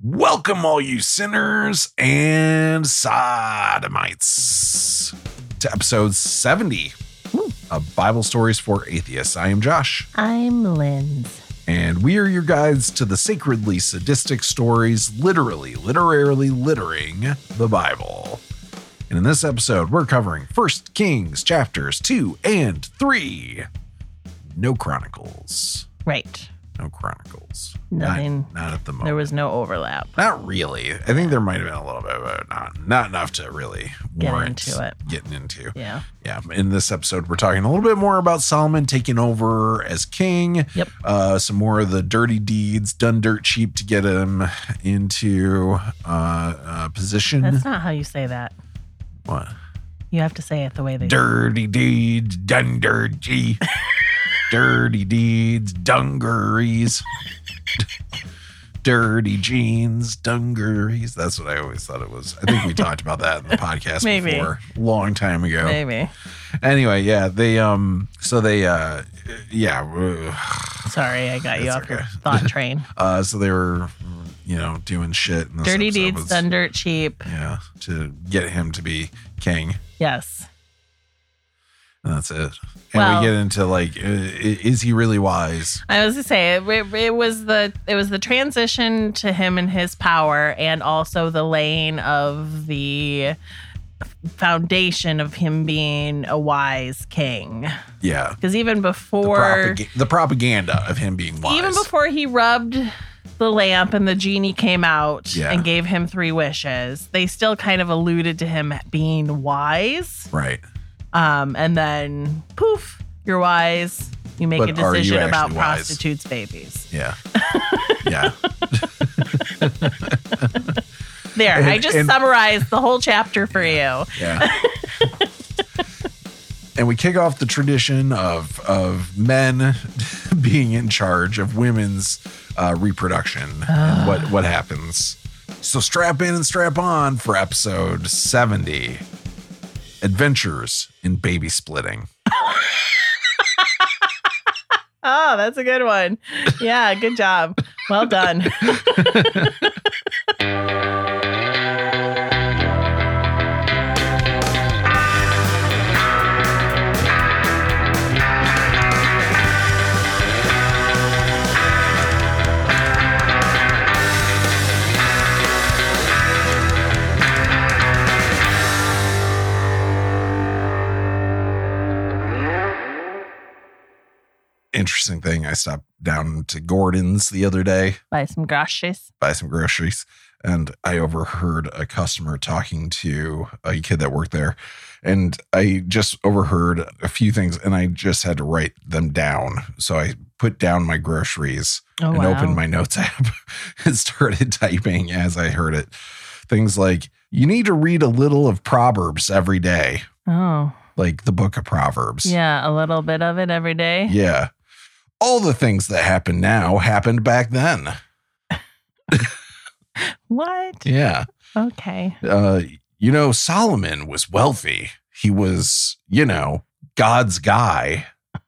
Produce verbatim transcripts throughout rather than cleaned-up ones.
Welcome, all you sinners and sodomites, to episode seventy Ooh. Of Bible Stories for Atheists. I am Josh. I'm Linz. And we are your guides to the sacredly sadistic stories, literally, literarily littering the Bible. And in this episode, we're covering First Kings chapters two and three. No Chronicles. Right. No Chronicles. Nothing. Not, not at the moment. There was no overlap. Not really. I think there might have been a little bit, but not, not enough to really Get warrant into it. getting into. Yeah. Yeah. In this episode, we're talking a little bit more about Solomon taking over as king. Yep. Uh, some more of the dirty deeds done dirt cheap to get him into uh, uh, position. That's not how you say that. What? You have to say it the way they Dirty deeds done dirt cheap. Dirty deeds, dungarees. Dirty jeans, dungarees. That's what I always thought it was. I think we talked about that in the podcast Maybe. before, a long time ago. Maybe. Anyway, yeah, they um, so they uh, yeah. Sorry, I got you It's off your okay. thought train. Uh, so they were, you know, doing shit. In this Dirty episode deeds was- done dirt cheap. Yeah, to get him to be king. Yes. And that's it. And Well- we get into like, uh, is he really wise? I was to say it, it, it was the it was the transition to him and his power, and also the laying of the foundation of him being a wise king. Yeah. Because even The, before propaga- the propaganda of him being wise. even before he rubbed the lamp and the genie came out Yeah. and gave him three wishes, they still kind of alluded to him being wise. Right. Um, and then poof, you're wise. You make But a are you decision about actually wise? prostitutes' babies. Yeah. Yeah. There, And- I just and- summarized the whole chapter for you. Yeah. And we kick off the tradition of of men being in charge of women's uh, reproduction and what, what happens. So strap in and strap on for episode seventy. Adventures in Baby Splitting. Oh, that's a good one. Yeah, good job. Well done. Interesting thing. I stopped down to Gordon's the other day, Buy some groceries. buy some groceries, and I overheard a customer talking to a kid that worked there. And I just overheard a few things, and I just had to write them down. So I put down my groceries Oh, and wow. opened my notes app and started typing as I heard it. Things like, you need to read a little of Proverbs every day, Oh, like the book of Proverbs. yeah, a little bit of it every day. Yeah. All the things that happen now happened back then. What? Yeah. Okay. Uh, you know, Solomon was wealthy. He was, you know, God's guy.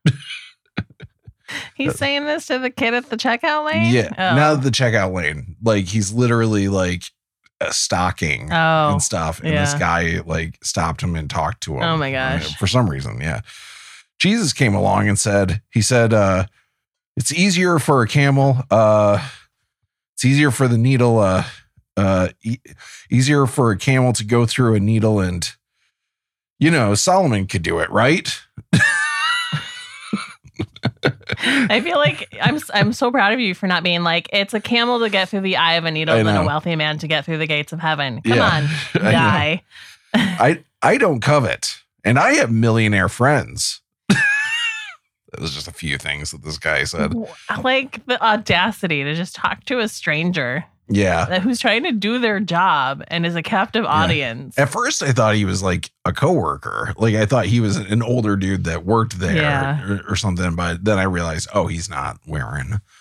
He's saying this to the kid at the checkout lane? Yeah. Oh. Now the checkout lane, like he's literally like uh, stocking Oh, and stuff. And this yeah. guy like stopped him and talked to him. Oh, my uh, gosh. For some reason. Yeah. Jesus came along and said, he said, uh, it's easier for a camel. Uh, it's easier for the needle. Uh, uh, e- easier for a camel to go through a needle. And, you know, Solomon could do it, right? I feel like I'm I'm so proud of you for not being like, it's a camel to get through the eye of a needle I than a know. wealthy man to get through the gates of heaven. Come Yeah. on, I know. guy. I I don't covet, and I have millionaire friends. That was just a few things that this guy said. Like the audacity to just talk to a stranger Yeah. that who's trying to do their job and is a captive audience. At first, I thought he was like a coworker. Like I thought he was an older dude that worked there Yeah. or, or something. But then I realized, oh, he's not wearing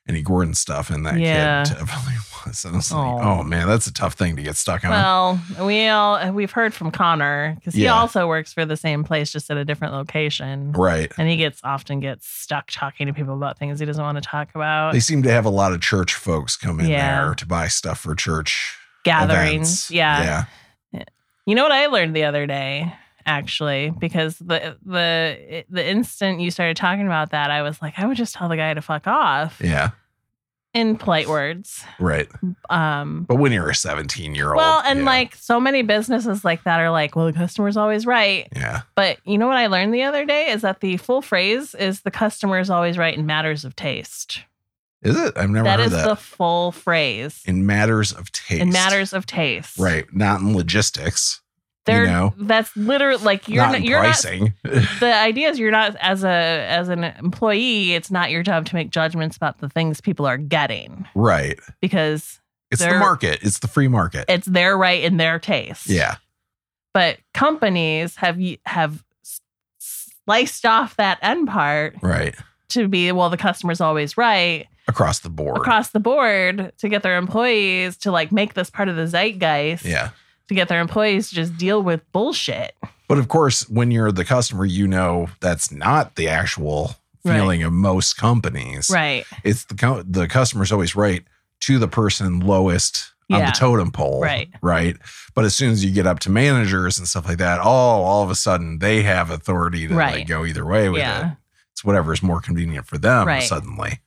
any Gordon stuff, and that Yeah. kid definitely was. And I was like, Aw. oh man, that's a tough thing to get stuck on. Well, we all we've heard from Connor because he Yeah. also works for the same place, just at a different location. Right. And he gets often gets stuck talking to people about things he doesn't want to talk about. They seem to have a lot of church folks come in Yeah. there to buy stuff for church Gatherings. events. Yeah. Yeah. You know what I learned the other day, actually, because the the the instant you started talking about that, I was like, I would just tell the guy to fuck off Yeah. in polite words. Right. Um, But when you're a seventeen year old. well, and yeah. like so many businesses like that are like, well, the customer's always right. Yeah. But you know what I learned the other day is that the full phrase is the customer is always right in matters of taste. Is it? I've never That heard is that. the full phrase. In matters of taste. In matters of taste. Right. Not in logistics. They're, you know? That's literally like you're not not, in you're pricing. not the idea is you're not as a as an employee, it's not your job to make judgments about the things people are getting Right. because It's the They're- market. It's the free market. it's their right in their taste. Yeah. But companies have y- have s- sliced off that end part Right. to be, well, the customer's always right Across the board. across the board to get their employees to like make this part of the zeitgeist. Yeah. To get their employees to just deal with bullshit. But of course, when you're the customer, you know that's not the actual Right. feeling of most companies. Right. It's the co- the customer's always right to the person lowest on Yeah. the totem pole. Right. Right. But as soon as you get up to managers and stuff like that, oh, all of a sudden they have authority to Right. like go either way with Yeah. it. It's whatever is more convenient for them Right. suddenly.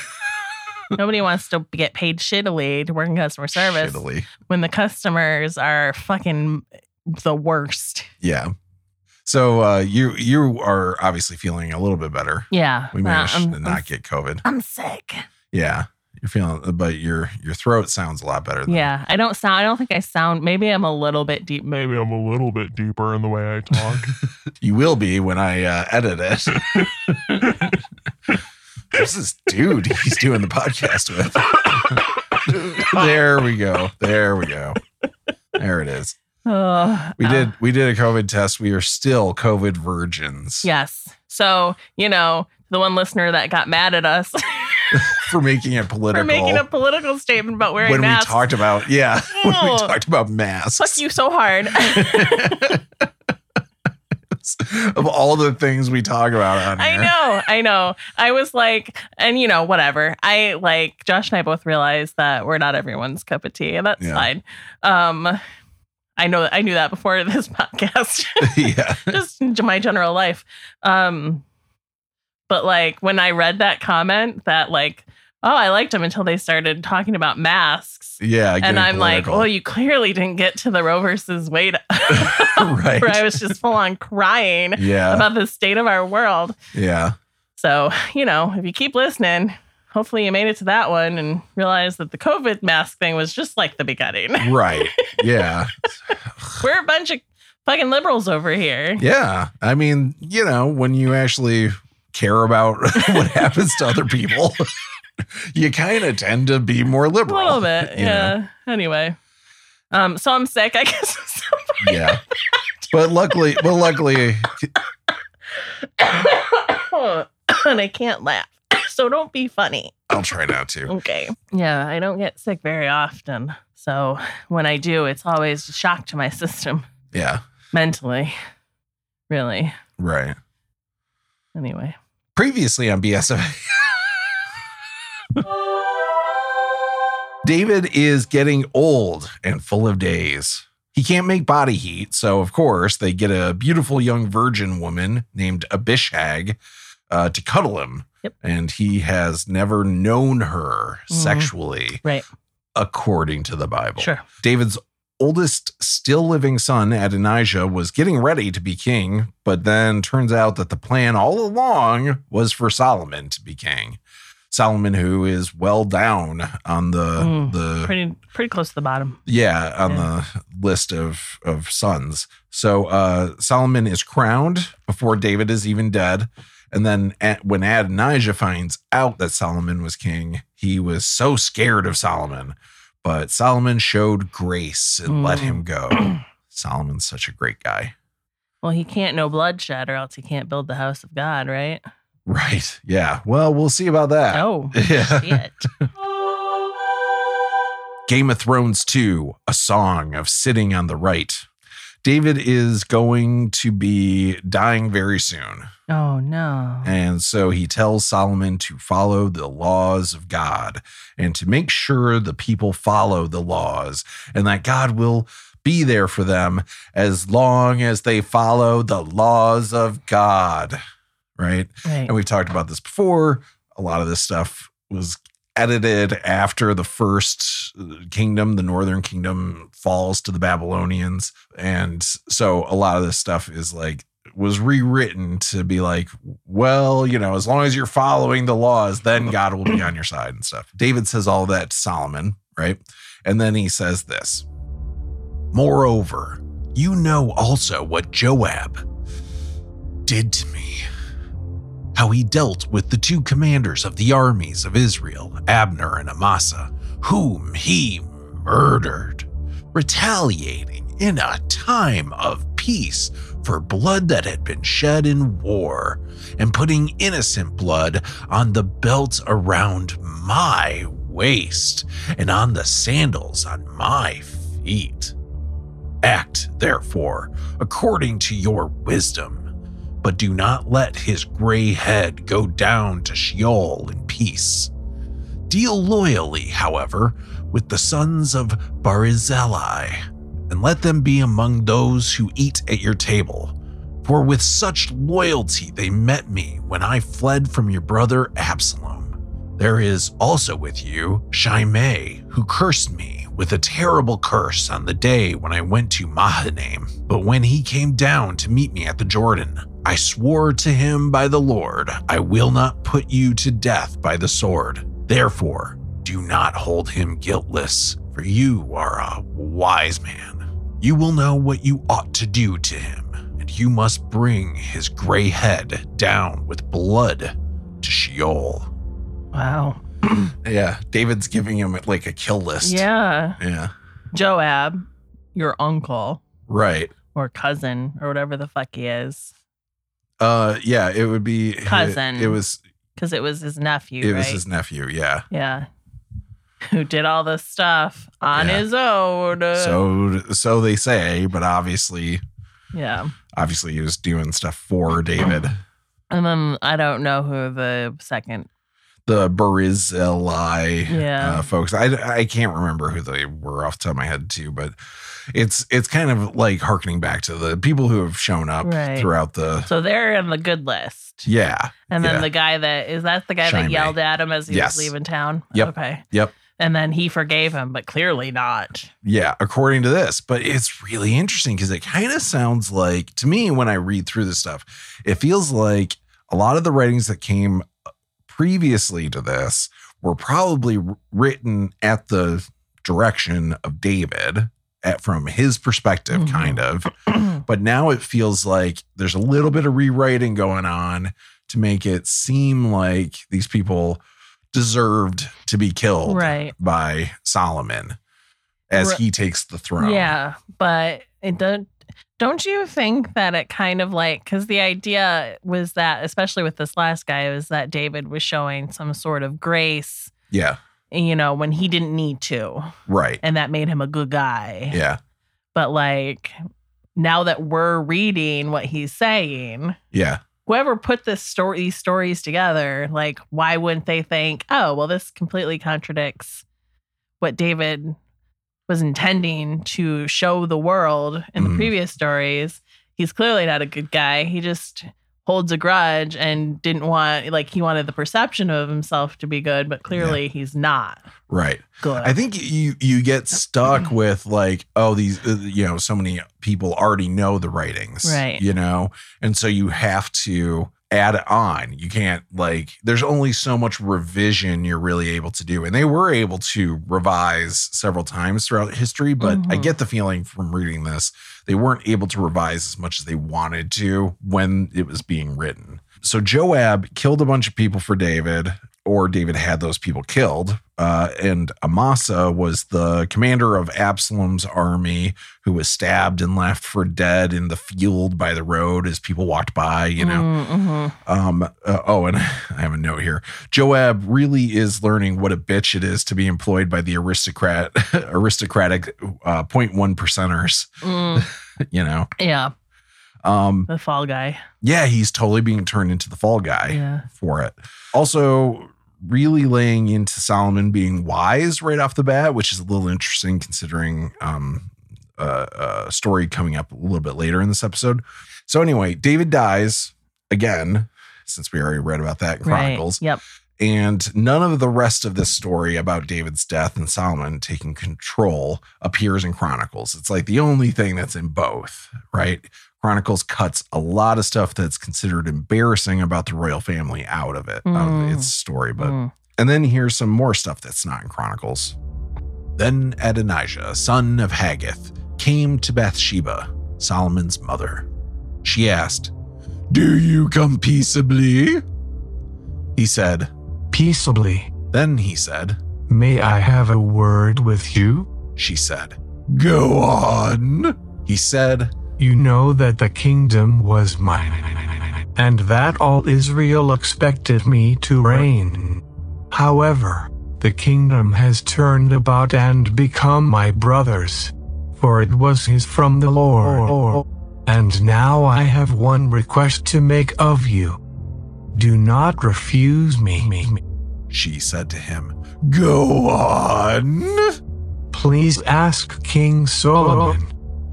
Nobody wants to get paid shittily to work in customer service Shittily. when the customers are fucking the worst. Yeah. So uh, you you are obviously feeling a little bit better. Yeah. We Well, managed I'm- to I'm- not get COVID. I'm sick. Yeah. You're feeling, but your your throat sounds a lot better. Than Yeah. I don't sound, I don't think I sound, maybe I'm a little bit deep. Maybe I'm a little bit deeper in the way I talk. You will be when I uh, edit it. Who's this dude he's doing the podcast with? There we go. There we go. There it is. Oh, We uh, did we did a COVID test. We are still COVID virgins. Yes. So, you know, the one listener that got mad at us For making it political. for making a political statement about wearing when masks. we talked about yeah, when we Oh. talked about masks. Fuck you so hard. Of all the things we talk about on I here. know, I know. I was like, and you know, whatever. I like Josh and I both realized that we're not everyone's cup of tea, and that's Yeah. fine. Um, I know, I knew that before this podcast, Yeah. just in my general life. Um, but like when I read that comment, that like, oh, I liked them until they started talking about masks. Yeah. And getting I'm like, political. well, you clearly didn't get to the Roe versus Wade, Right. where I was just full on crying Yeah. about the state of our world. Yeah. So, you know, if you keep listening, hopefully you made it to that one and realized that the COVID mask thing was just like the beginning. Right. Yeah. We're a bunch of fucking liberals over here. Yeah. I mean, you know, when you actually care about what happens to other people, you kind of tend to be more A liberal. little bit. you Yeah. know? Anyway. Um, so I'm sick, I guess. Yeah. But luckily, but luckily, And I can't laugh. So don't be funny. I'll try not to. Okay. Yeah, I don't get sick very often. So when I do, it's always a shock to my system Yeah. mentally. Really. Right. Anyway. Previously on B S F A. David is getting old and full of days. He can't make body heat, so of course they get a beautiful young virgin woman named Abishag uh, to cuddle him. Yep. And he has never known her Mhm. sexually, Right. according to the Bible. Sure. David's oldest still living son, Adonijah, was getting ready to be king, but then turns out that the plan all along was for Solomon to be king. Solomon, who is well down on the Mm, the Pretty pretty close to the bottom. yeah on Yeah. the list of of sons. So uh, Solomon is crowned before David is even dead. And then at, when Adonijah finds out that Solomon was king, he was so scared of Solomon. But Solomon showed grace and let Mm. him go. Solomon's such a great guy. Well, he can't know bloodshed or else he can't build the house of God, right? Right. Yeah. Well, we'll see about that. Oh, Yeah. shit. Game of Thrones two, A Song of Sitting on the Right. David is going to be dying very soon. Oh, no. And so he tells Solomon to follow the laws of God and to make sure the people follow the laws and that God will be there for them as long as they follow the laws of God. Right? Right. And we've talked about this before. A lot of this stuff was edited after the first kingdom, the northern kingdom, falls to the Babylonians. And so a lot of this stuff is like, was rewritten to be like, well, you know, as long as you're following the laws, then God will be on your side and stuff. David says all that to Solomon, right? And then he says this. Moreover, you know also what Joab did to me, how he dealt with the two commanders of the armies of Israel, Abner and Amasa, whom he murdered, retaliating in a time of peace for blood that had been shed in war, and putting innocent blood on the belt around my waist and on the sandals on my feet. Act, therefore, according to your wisdom, but do not let his gray head go down to Sheol in peace. Deal loyally, however, with the sons of Barzillai, and let them be among those who eat at your table. For with such loyalty they met me when I fled from your brother Absalom. There is also with you Shimei, who cursed me with a terrible curse on the day when I went to Mahanaim. But when he came down to meet me at the Jordan, I swore to him by the Lord, I will not put you to death by the sword. Therefore, do not hold him guiltless, for you are a wise man. You will know what you ought to do to him, and you must bring his gray head down with blood to Sheol. Wow. Yeah, David's giving him like a kill list. Yeah. Yeah. Joab, your uncle Right. or cousin or whatever the fuck he is. Uh, yeah, it would be Cousin. It, it was. Because it was his nephew, It right? was his nephew. Yeah. Yeah. Who did all this stuff on Yeah. his own. So, so they say, but obviously, yeah. obviously, he was doing stuff for David. And then I don't know who the second. The Barzillai Yeah. uh, folks. I, I can't remember who they were off the top of my head too, but it's it's kind of like harkening back to the people who have shown up Right. throughout the. So they're in the good list. Yeah. And then yeah. the guy that is that the guy Shimei. that yelled at him as he Yes. was leaving town? Yep. Okay. Yep. And then he forgave him, but clearly not. Yeah, according to this. But it's really interesting because it kind of sounds like, to me, when I read through this stuff, it feels like a lot of the writings that came previously to this were probably written at the direction of David, at, from his perspective, Mhm. kind of. But now it feels like there's a little bit of rewriting going on to make it seem like these people deserved to be killed Right. by Solomon as Right. he takes the throne. Yeah, but it don't. Don't you think that it kind of like, because the idea was that, especially with this last guy, was that David was showing some sort of grace, Yeah. you know, when he didn't need to, Right. and that made him a good guy. Yeah. But like, now that we're reading what he's saying, Yeah. whoever put this story, these stories together, like, why wouldn't they think, oh, well, this completely contradicts what David was intending to show the world in the Mhm. previous stories? He's clearly not a good guy. He just holds a grudge and didn't want, like, he wanted the perception of himself to be good, but clearly he's not Right. good. I think you you get stuck with like, oh, these, uh, you know, so many people already know the writings, Right. You know, and so you have to add it on. You can't, like, there's only so much revision you're really able to do. And they were able to revise several times throughout history, but I Mhm. get the feeling from reading this, they weren't able to revise as much as they wanted to when it was being written. So Joab killed a bunch of people for David. or David had those people killed. Uh, and Amasa was the commander of Absalom's army who was stabbed and left for dead in the field by the road as people walked by, you know. Mm-hmm. Um, uh, oh, and I have a note here. Joab really is learning what a bitch it is to be employed by the aristocrat, aristocratic uh, zero point one percenters, Mm. you know. Yeah. Um, The fall guy. yeah, he's totally being turned into the fall guy Yeah. for it. Also, really laying into Solomon being wise right off the bat, which is a little interesting considering um, uh, a story coming up a little bit later in this episode. So anyway, David dies again, since we already read about that in Chronicles. Right. Yep. And none of the rest of this story about David's death and Solomon taking control appears in Chronicles. It's like the only thing that's in both, right? Chronicles cuts a lot of stuff that's considered embarrassing about the royal family out of it, out Mm. of its story. But Mm. and then here's some more stuff that's not in Chronicles. Then Adonijah, son of Haggith, came to Bathsheba, Solomon's mother. She asked, "Do you come peaceably?" He said, Peaceably. then he said, May I have a word with you? she said, "Go on." He said, You know that the kingdom was mine, and that all Israel expected me to reign. However, the kingdom has turned about and become my brother's, for it was his from the Lord. And now I have one request to make of you. Do not refuse me. she said to him, "Go on." Please ask King Solomon.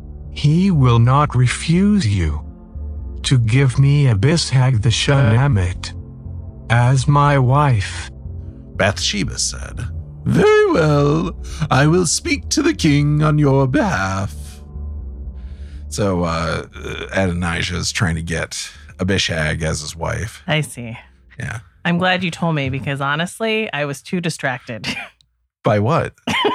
He will not refuse you to give me Abishag the Shunammite as my wife. Bathsheba said, "Very well, I will speak to the king on your behalf." So uh, Adonijah is trying to get Abishag as his wife. I see. Yeah. I'm glad you told me because honestly, I was too distracted. By what?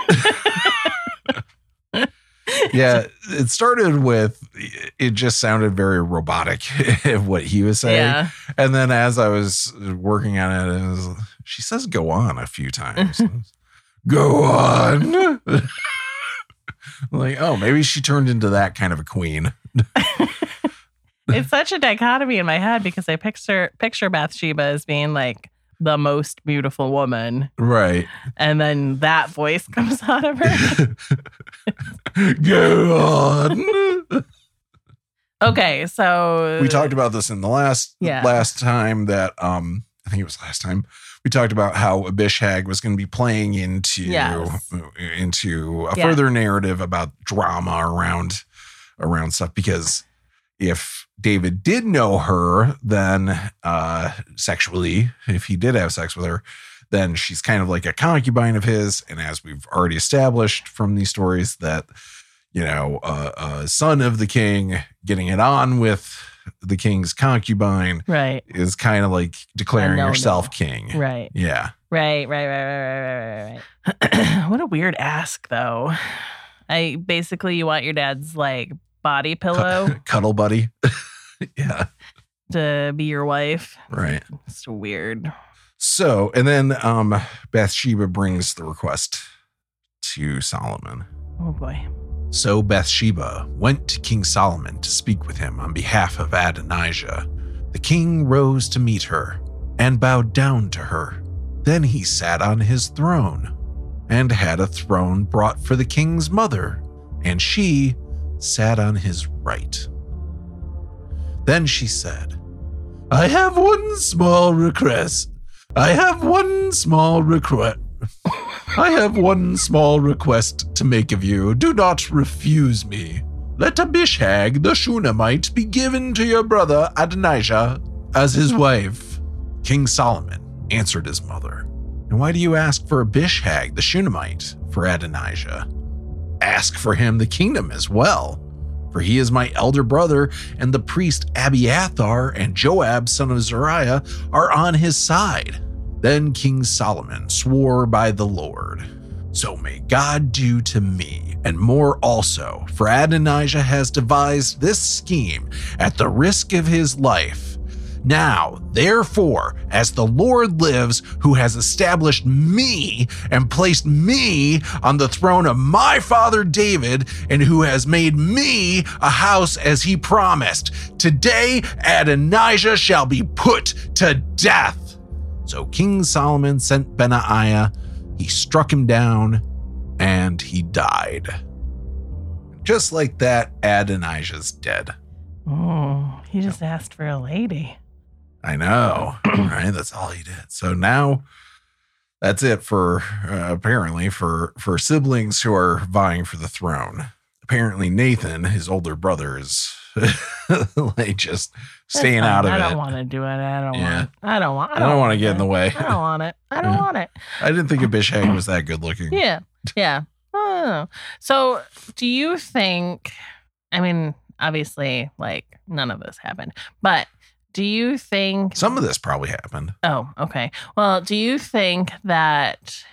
Yeah, it started with, it just sounded very robotic what he was saying. Yeah. And then as I was working on it, it was, she says go on a few times. Go on. Like, oh, maybe she turned into that kind of a queen. It's such a dichotomy in my head because I picture picture Bathsheba as being like the most beautiful woman. Right. And then that voice comes out of her. Go on. Okay, so We talked about this in the last Yeah. last time that um I think it was last time we talked about how Abishag was going to be playing into Yes. into a Yeah. further narrative about drama around around stuff, because if David did know her, then uh sexually, if he did have sex with her, then she's kind of like a concubine of his. And as we've already established from these stories, that, you know, uh, a son of the king getting it on with the king's concubine right, is kind of like declaring no-no. yourself king. right, Yeah. right, right, right, right, right, right, right. What a weird ask, though. I basically you want your dad's like body pillow Cuddle buddy. Yeah. to be your wife. Right. It's weird. So, and then um, Bathsheba brings the request to Solomon. Oh boy. So Bathsheba went to King Solomon to speak with him on behalf of Adonijah. The king rose to meet her and bowed down to her. Then he sat on his throne and had a throne brought for the king's mother, and she sat on his right. Then she said, I have one small request. I have one small request. I have one small request to make of you. Do not refuse me. Let Abishag the Shunammite be given to your brother Adonijah as his wife. King Solomon answered his mother, And why do you ask for Abishag the Shunammite for Adonijah? Ask for him the kingdom as well, for he is my elder brother, and the priest Abiathar and Joab son of Zeruiah are on his side. Then King Solomon swore by the Lord, So may God do to me, and more also, for Adonijah has devised this scheme at the risk of his life. Now, therefore, as the Lord lives, who has established me and placed me on the throne of my father David, and who has made me a house as he promised, today Adonijah shall be put to death. So King Solomon sent Benaiah, he struck him down, and he died. Just like that, Adonijah's dead. Oh, he just asked for a lady. I know, right? That's all he did. So now that's it for, uh, apparently, for, for siblings who are vying for the throne. Apparently, Nathan, his older brother, is like just staying That's out of fine. it. I don't want to do it. I don't Yeah. want. I don't want. I don't want to get in the way. I don't want it. I don't Yeah. want it. I didn't think Abishag was that good looking. Yeah. Yeah. Oh. So, do you think? I mean, obviously, like none of this happened, but do you think Some of this probably happened. Oh, okay. Well, do you think that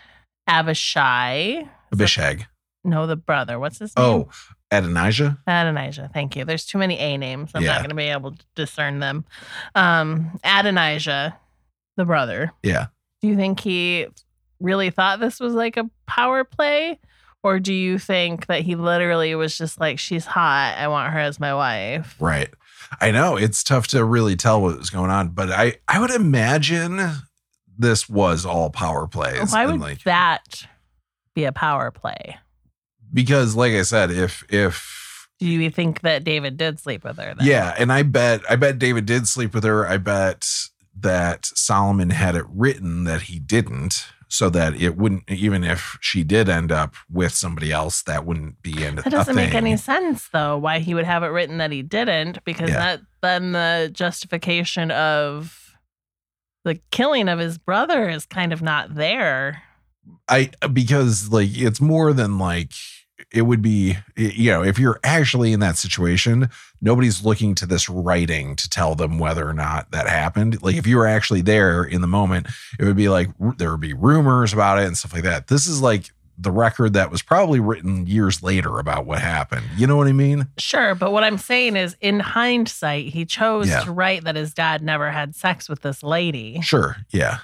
Abishai? Abishag. No, the brother. What's his name? Oh, Adonijah? Adonijah. Thank you. There's too many A names. I'm Yeah. not going to be able to discern them. Um, Adonijah, the brother. Yeah. Do you think he really thought this was like a power play? Or do you think that he literally was just like, she's hot, I want her as my wife? Right. I know it's tough to really tell what was going on, but I, I would imagine this was all power plays. Why and would like, that be a power play? because like I said, if, if, Do you think that David did sleep with her then? yeah. And I bet, I bet David did sleep with her. I bet that Solomon had it written that he didn't, so that it wouldn't, even if she did end up with somebody else, that wouldn't be in That doesn't make any thing. sense, though, why he would have it written that he didn't, because Yeah. that then the justification of the killing of his brother is kind of not there. I, because like, it's more than like, it would be, you know, if you're actually in that situation, nobody's looking to this writing to tell them whether or not that happened. Like if you were actually there in the moment, it would be like, there would be rumors about it and stuff like that. This is like the record that was probably written years later about what happened. You know what I mean? Sure, but what I'm saying is, in hindsight, he chose Yeah. to write that his dad never had sex with this lady. Sure. Yeah.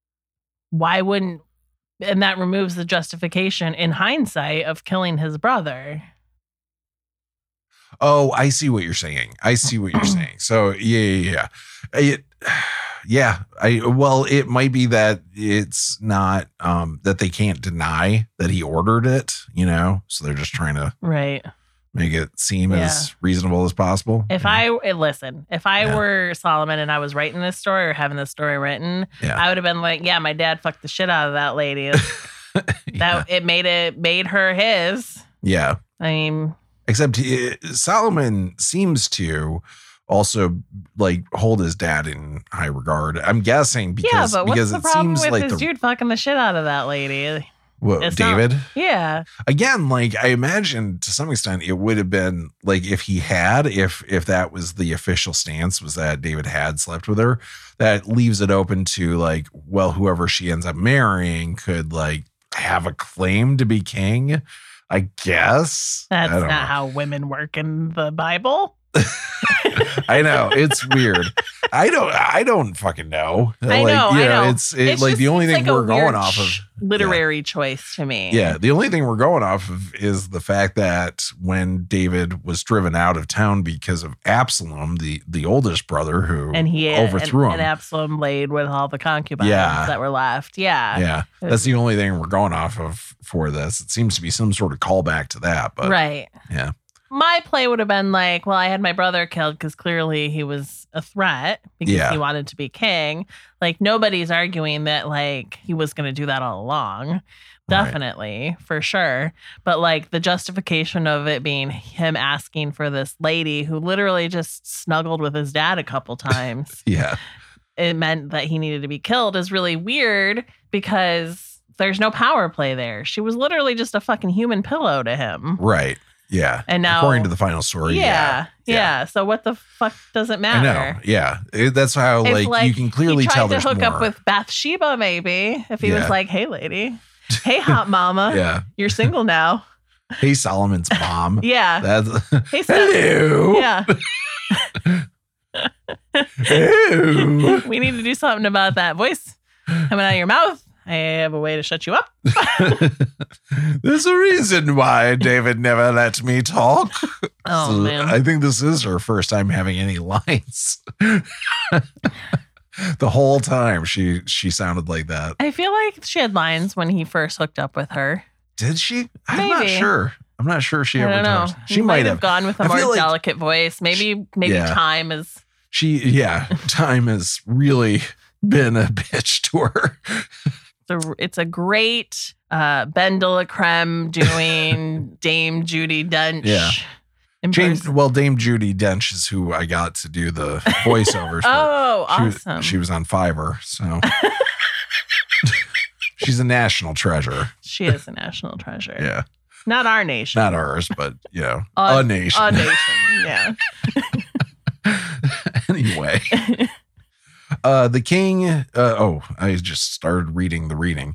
Why wouldn't, and that removes the justification in hindsight of killing his brother. Oh, I see what you're saying. I see what you're saying. So yeah, yeah, yeah. It, yeah. I well, it might be that it's not um that they can't deny that he ordered it, you know. So they're just trying to Right. make it seem Yeah. as reasonable as possible. If I eh, listen, if I Yeah. were Solomon and I was writing this story or having this story written, Yeah. I would have been like, "Yeah, my dad fucked the shit out of that lady. yeah. That it made it made her his." yeah. I mean, Except he, Solomon seems to also like hold his dad in high regard. I'm guessing because yeah, but what's because the it problem seems with like his the dude fucking the shit out of that lady? what, it's not- David. Yeah, Again, like I imagine to some extent it would have been like if he had, if if that was the official stance was that David had slept with her, that leaves it open to like, well, whoever she ends up marrying could like have a claim to be king, I guess. that's I not don't know. how women work in the Bible. I know it's weird. I don't. I don't fucking know. I like, know, you I know. It's it, It's like just the only seems thing like a we're going weird off of. ch- literary choice to me. Yeah, the only thing we're going off of is the fact that when David was driven out of town because of Absalom, the the oldest brother who and he overthrew and, him. and Absalom laid with all the concubines Yeah. that were left. Yeah, yeah, that's the only thing we're going off of for this. It seems to be some sort of callback to that, but right. yeah, My play would have been like, well, I had my brother killed because clearly he was a threat because Yeah. he wanted to be king. Like, nobody's arguing that, like, he was going to do that all along. Definitely, for sure. But, like, the justification of it being him asking for this lady who literally just snuggled with his dad a couple times, yeah, it meant that he needed to be killed is really weird because there's no power play there. She was literally just a fucking human pillow to him. right, yeah. And now, according to the final story, yeah, yeah, yeah, yeah. So what the fuck does it I matter? know. Yeah, It- that's how It's like, you can clearly he tried tell to there's hook more. up with Bathsheba, maybe if he Yeah. was like, "Hey, lady, hey, hot mama, yeah. you're single now." Hey, Solomon's mom. Yeah, That's hey, Steph. hello. Yeah. Ew. We need to do something about that voice coming out of your mouth. I have a way to shut you up. There's a reason why David never let me talk. Oh, So man. I think this is her first time having any lines. The whole time she she sounded like that. I feel like she had lines when he first hooked up with her. Did she? I'm not Maybe. sure. I'm not sure she I ever don't know. talked. He She might have. gone with a I more feel like- delicate voice. Maybe maybe Yeah. time is. She yeah, time has really been a bitch to her. It's a, it's a great uh, Ben de la Creme doing Dame Judi Dench. Yeah. in James, person. well, Dame Judi Dench is who I got to do the voiceovers. for. Oh, She was- awesome. She was on Fiverr, so she's a national treasure. She is a national treasure. Yeah, Not our nation. not ours, but you know, A- a nation. A nation. Yeah. Anyway, uh, the king. Uh, oh, I just started reading the reading.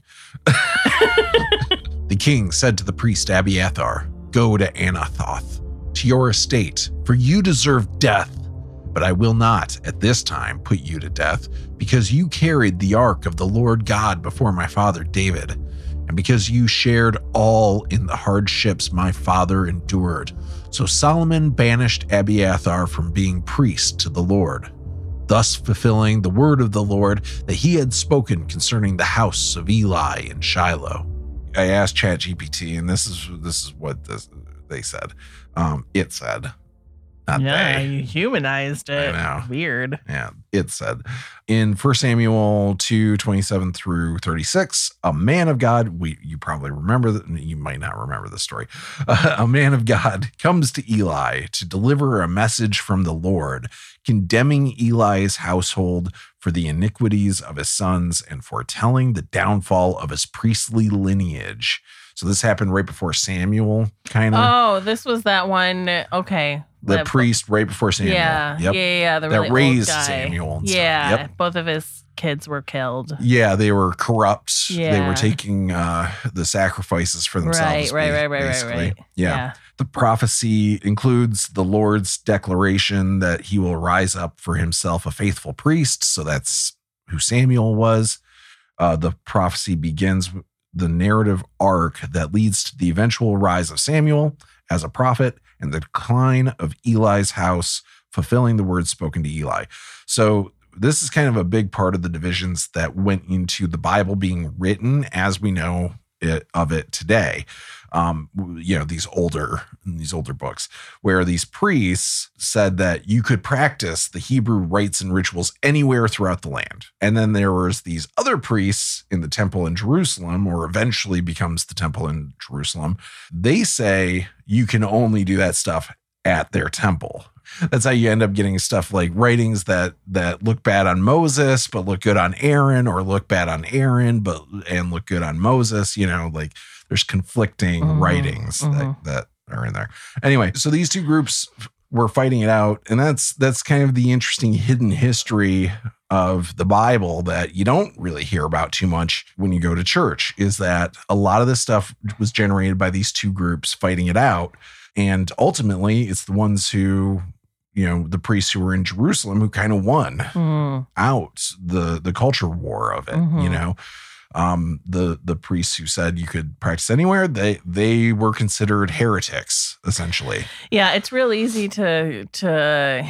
The king said to the priest Abiathar, "Go to Anathoth, to your estate, for you deserve death. But I will not at this time put you to death, because you carried the ark of the Lord God before my father David, and because you shared all in the hardships my father endured." So Solomon banished Abiathar from being priest to the Lord, thus fulfilling the word of the Lord that he had spoken concerning the house of Eli in Shiloh. I asked ChatGPT, and this is this is what this, they said. Um, it said, not yeah, they. you humanized it. I know. Weird. Yeah, it said in First Samuel two twenty-seven through thirty-six, a man of God, we you probably remember that, you might not remember the story. Uh, a man of God comes to Eli to deliver a message from the Lord, condemning Eli's household for the iniquities of his sons and foretelling the downfall of his priestly lineage. So this happened right before Samuel, kind of. Oh, this was that one. Okay. the That- priest right before Samuel. Yeah. Yep. Yeah. Yeah. The That really old raised guy. Samuel and stuff. Yeah. Yep. Both of his kids were killed. Yeah, they were corrupt. They Yeah. were taking uh, the sacrifices for themselves. Right, right, right, right, right, basically. right. Yeah. The prophecy includes the Lord's declaration that he will rise up for himself a faithful priest. So that's who Samuel was. Uh, the prophecy begins with the narrative arc that leads to the eventual rise of Samuel as a prophet and the decline of Eli's house, fulfilling the words spoken to Eli. So this is kind of a big part of the divisions that went into the Bible being written as we know it, of it today. Um, you know, these older, these older books where these priests said that you could practice the Hebrew rites and rituals anywhere throughout the land. And then there was these other priests in the temple in Jerusalem, or eventually becomes the temple in Jerusalem. They say you can only do that stuff at their temple. That's how you end up getting stuff like writings that that look bad on Moses, but look good on Aaron, or look bad on Aaron, but and look good on Moses. You know, like there's conflicting Mhm, writings mhm. that, that are in there. Anyway, so these two groups were fighting it out, and that's that's kind of the interesting hidden history of the Bible that you don't really hear about too much when you go to church, is that a lot of this stuff was generated by these two groups fighting it out. And ultimately, it's the ones who, you know, the priests who were in Jerusalem who kind of won Mm. out the the culture war of it. Mhm. You know, um, the the priests who said you could practice anywhere, they they were considered heretics essentially. Yeah, it's real easy to to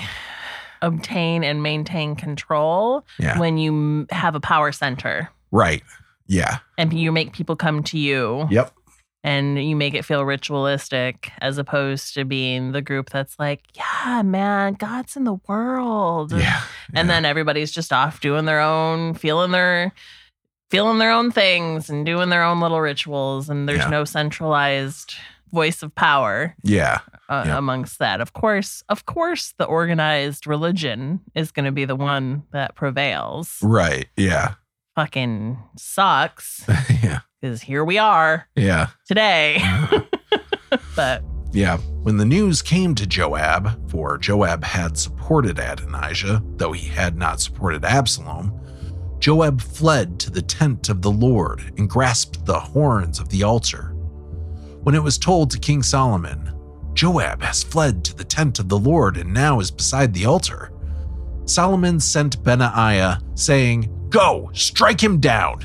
obtain and maintain control Yeah, when you m- have a power center right. Yeah. and you make people come to you Yep. and you make it feel ritualistic as opposed to being the group that's like, yeah, man, God's in the world. Yeah. And yeah. then everybody's just off doing their own, feeling their feeling their own things and doing their own little rituals, and there's Yeah. no centralized voice of power yeah. uh, Yeah. amongst that. Of course, of course the organized religion is going to be the one that prevails. Right. Yeah. Fucking sucks, yeah. because here we are Yeah. today. But Yeah. When the news came to Joab, for Joab had supported Adonijah, though he had not supported Absalom, Joab fled to the tent of the Lord and grasped the horns of the altar. When it was told to King Solomon, Joab has fled to the tent of the Lord and now is beside the altar, Solomon sent Benaiah, saying, "Go, strike him down."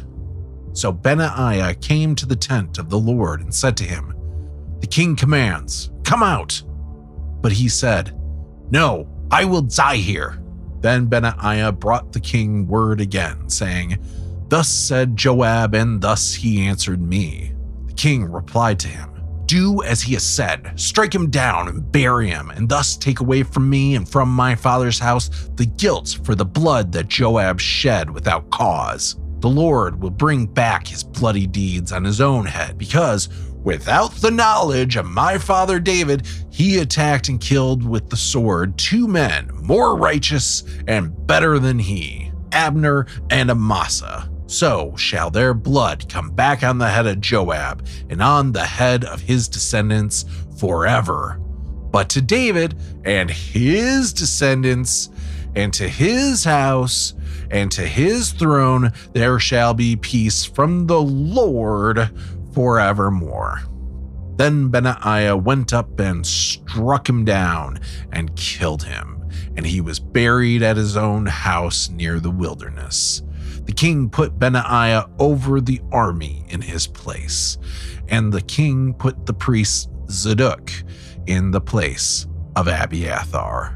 So Benaiah came to the tent of the Lord and said to him, "The king commands, come out." But he said, "No, I will die here." Then Benaiah brought the king word again, saying, "Thus said Joab, and thus he answered me." The king replied to him, "Do as he has said, strike him down and bury him, and thus take away from me and from my father's house the guilt for the blood that Joab shed without cause. The Lord will bring back his bloody deeds on his own head, because without the knowledge of my father David, he attacked and killed with the sword two men more righteous and better than he, Abner and Amasa. So shall their blood come back on the head of Joab and on the head of his descendants forever. But to David and his descendants and to his house and to his throne there shall be peace from the Lord forevermore." Then Benaiah went up and struck him down and killed him, and he was buried at his own house near the wilderness. The king put Benaiah over the army in his place, and the king put the priest Zadok in the place of Abiathar.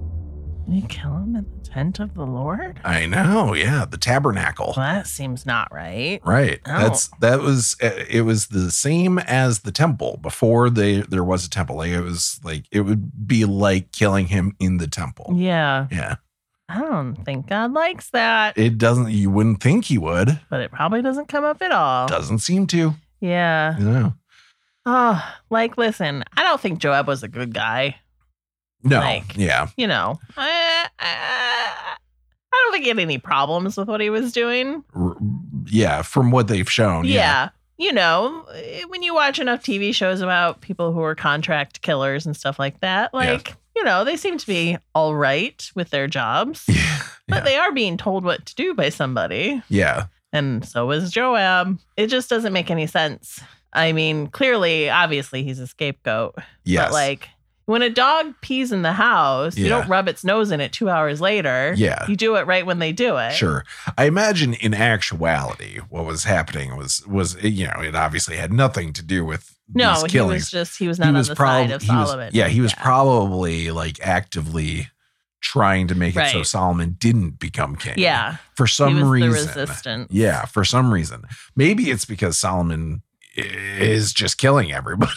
Did you kill him in the tent of the Lord? I know, yeah, the tabernacle. Well, that seems not right. Right. Oh. That's that was it was the same as the temple before they there was a temple. Like it was like it would be like killing him in the temple. Yeah. Yeah. I don't think God likes that, It doesn't you wouldn't think he would. but it probably doesn't come up at all. Doesn't seem to. Yeah. No. Oh, like, listen, I don't think Joab was a good guy. No. Like- yeah. You know, I, I, I don't think he had any problems with what he was doing. R- yeah, from what they've shown. Yeah. Yeah. You know, when you watch enough T V shows about people who are contract killers and stuff like that, like, you know, they seem to be all right with their jobs, Yeah. but Yeah. they are being told what to do by somebody. Yeah. And so is Joab. It just doesn't make any sense. I mean, clearly, obviously, he's a scapegoat. Yes. But like, when a dog pees in the house, you Yeah. don't rub its nose in it two hours later. Yeah. You do it right when they do it. Sure. I imagine in actuality, what was happening was, was you know, it obviously had nothing to do with No, these he killings. was just, he was not on the prob- side of he was- Solomon. yeah, he was probably like actively trying to make it so Right. Solomon didn't become king. Yeah. For some he was reason. the resistance. Yeah, for some reason. Maybe it's because Solomon is just killing everybody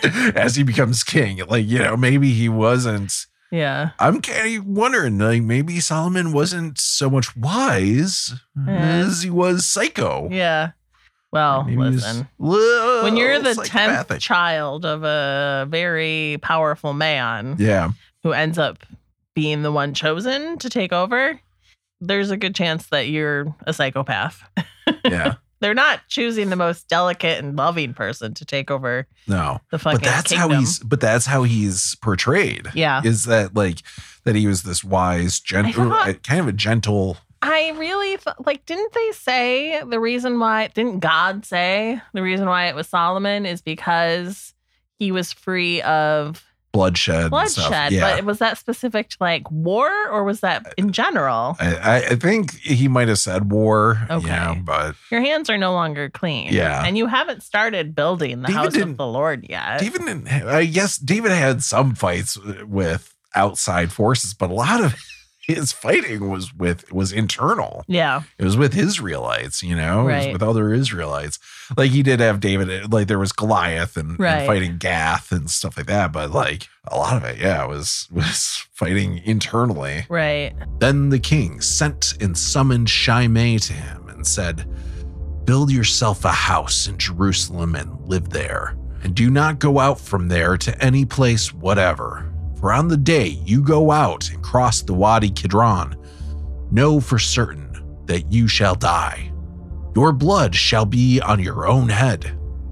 as he becomes king. Like, you know, maybe he wasn't. Yeah. I'm kind of wondering, like, maybe Solomon wasn't so much wise Yeah. as he was psycho. Yeah. Well, Maybe he was listen. little When you're the tenth psychopathic. child of a very powerful man Yeah. who ends up being the one chosen to take over, there's a good chance that you're a psychopath. Yeah. They're not choosing the most delicate and loving person to take over No. the fucking But that's kingdom. how he's but that's how he's portrayed. Yeah. Is that like that he was this wise, gentle, I thought- kind of a gentle. I really th- like. Didn't they say the reason why? Didn't God say the reason why it was Solomon is because he was free of bloodshed. and stuff. bloodshed? Yeah. But was that specific to like war, or was that in general? I, I- I think he might have said war. Okay. Yeah, but Your hands are no longer clean. Yeah. and you haven't started building the David house didn't- of the Lord yet. David didn't. I guess David had some fights with outside forces, but a lot of his fighting was with was internal. yeah, It was with Israelites, you know, it was Right. with other Israelites. Like he did have David, like there was Goliath and, and Right. fighting Gath and stuff like that. But like a lot of it, yeah, was was fighting internally. right. Then the king sent and summoned Shimei to him and said, "Build yourself a house in Jerusalem and live there, and do not go out from there to any place whatever. For on the day you go out and cross the Wadi Kidron, know for certain that you shall die. Your blood shall be on your own head."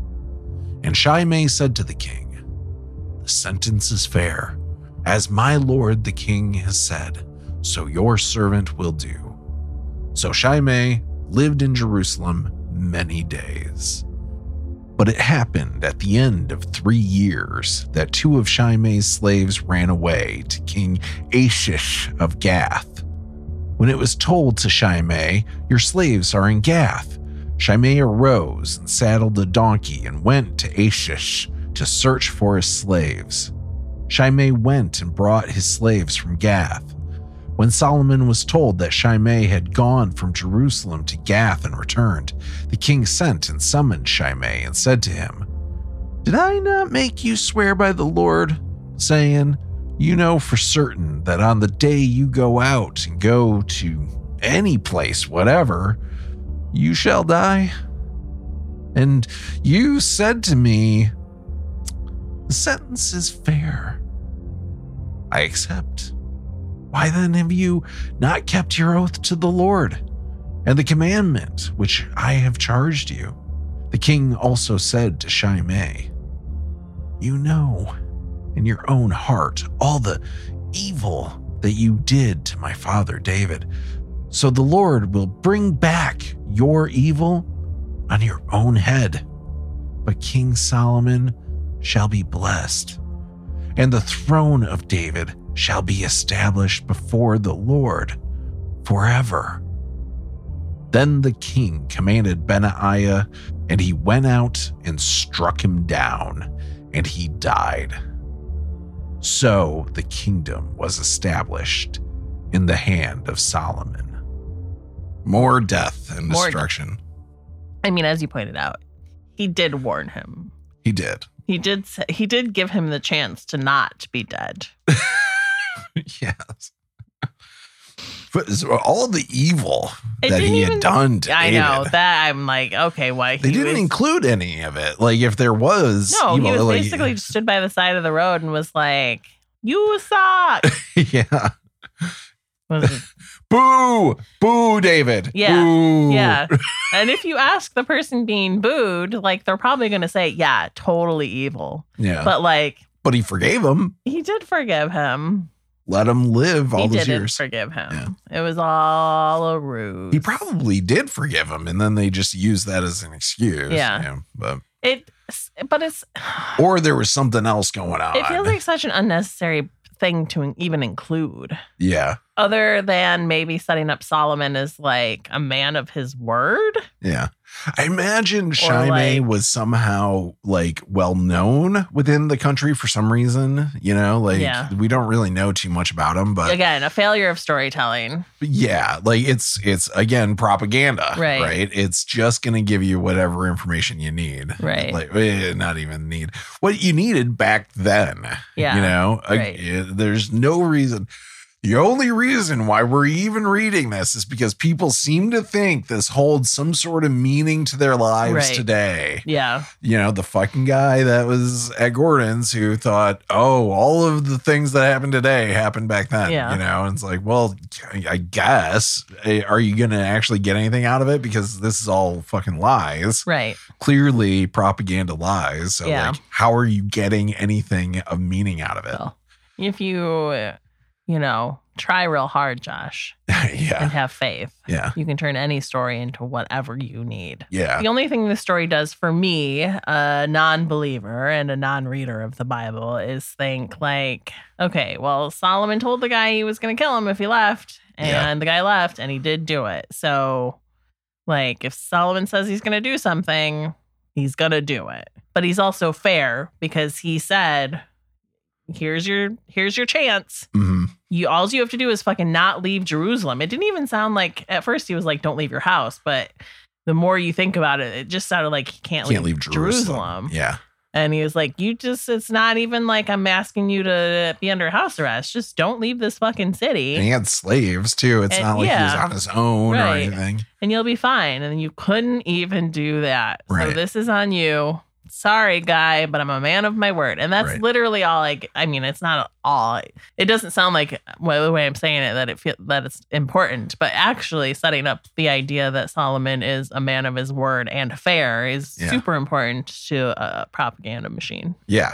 And Shimei said to the king, "The sentence is fair. As my lord the king has said, so your servant will do." So Shimei lived in Jerusalem many days. But it happened at the end of three years that two of Shimei's slaves ran away to King Achish of Gath. When it was told to Shimei, "Your slaves are in Gath," Shimei arose and saddled a donkey and went to Achish to search for his slaves. Shimei went and brought his slaves from Gath. When Solomon was told that Shimei had gone from Jerusalem to Gath and returned, the king sent and summoned Shimei and said to him, "Did I not make you swear by the Lord, saying, 'You know for certain that on the day you go out and go to any place, whatever, you shall die?' And you said to me, 'The sentence is fair. I accept. Why then have you not kept your oath to the Lord and the commandment which I have charged you?' The king also said to Shimei, 'You know in your own heart all the evil that you did to my father David. So the Lord will bring back your evil on your own head. But King Solomon shall be blessed, and the throne of David shall be established before the Lord forever.' Then the king commanded Benaiah, and he went out and struck him down, and he died. So the kingdom was established in the hand of Solomon." More death and More destruction. I mean, as you pointed out, he did warn him. He did. He did. Say, he did give him the chance to not be dead. Yes. But all the evil It that didn't he even- had done to I David. know that. I'm like, okay, why? They he didn't was, include any of it. Like, if there was No, evil, he was like, basically just stood by the side of the road and was like, "You suck." yeah. Was it? Boo! Boo, David. Yeah. Boo. Yeah. And if you ask the person being booed, like they're probably going to say, "Yeah, totally evil." Yeah. But, But like, but he forgave him. he did forgive him. Let him live all he those didn't years. forgive him. It was all a ruse. He probably did forgive him, and then they just used that as an excuse. Yeah. you know, but it, but it's. or there was something else going on. It feels like such an unnecessary thing to even include. yeah, Other than maybe setting up Solomon as like a man of his word. yeah. I imagine Shimei like- was somehow like well known within the country for some reason. You know, like Yeah. we don't really know too much about him, but Again, a failure of storytelling. yeah, like it's it's again propaganda, Right. Right? It's just going to give you whatever information you need, Right. Like eh, not even need what you needed back then. Yeah, you know, I- right. eh, there's no reason. The only reason why we're even reading this is because people seem to think this holds some sort of meaning to their lives Right. today. Yeah. You know, the fucking guy that was at Gordon's who thought, oh, all of the things that happened today happened back then. Yeah. You know, and it's like, well, I guess. Are you going to actually get anything out of it? Because this is all fucking lies. Right. Clearly propaganda lies. So, Yeah. like, how are you getting anything of meaning out of it? Well, if you, uh, you know, try real hard, Josh, and yeah. have faith, Yeah. you can turn any story into whatever you need. Yeah. The only thing this story does for me, a non-believer and a non-reader of the Bible, is think like, okay, well, Solomon told the guy he was going to kill him if he left, and Yeah. the guy left, and he did do it. So, like, if Solomon says he's going to do something, he's going to do it. But he's also fair because he said, here's your here's your chance. Mhm. You all you have to do is fucking not leave Jerusalem. It didn't even sound like at first he was like, don't leave your house, but the more you think about it, it just sounded like he can't, Can't leave, leave Jerusalem. Jerusalem. Yeah. And he was like, you just it's not even like I'm asking you to be under house arrest. Just don't leave this fucking city And he had slaves too. It's And- not like he was yeah. on his own or Right. anything. and you'll be fine. And you couldn't even do that. So Right. this is on you. Sorry, guy, but I'm a man of my word. And that's Right. literally all I, I mean, it's not all. It doesn't sound like well, the way I'm saying it that it feel, that it's important, but actually setting up the idea that Solomon is a man of his word and fair is Yeah. super important to a propaganda machine. Yeah.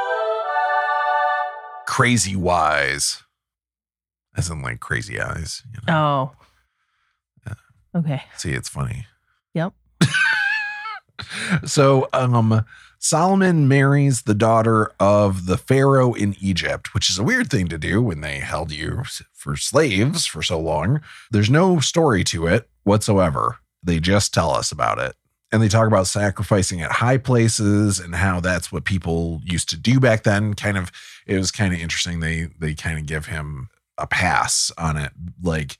Crazy wise. As in like crazy eyes. You know? Oh. Okay. See, it's funny. Yep. So, um, Solomon marries the daughter of the Pharaoh in Egypt, which is a weird thing to do when they held you for slaves for so long. There's no story to it whatsoever. They just tell us about it. And they talk about sacrificing at high places and how that's what people used to do back then. Kind of, it was kind of interesting. They, they kind of give him a pass on it. Like,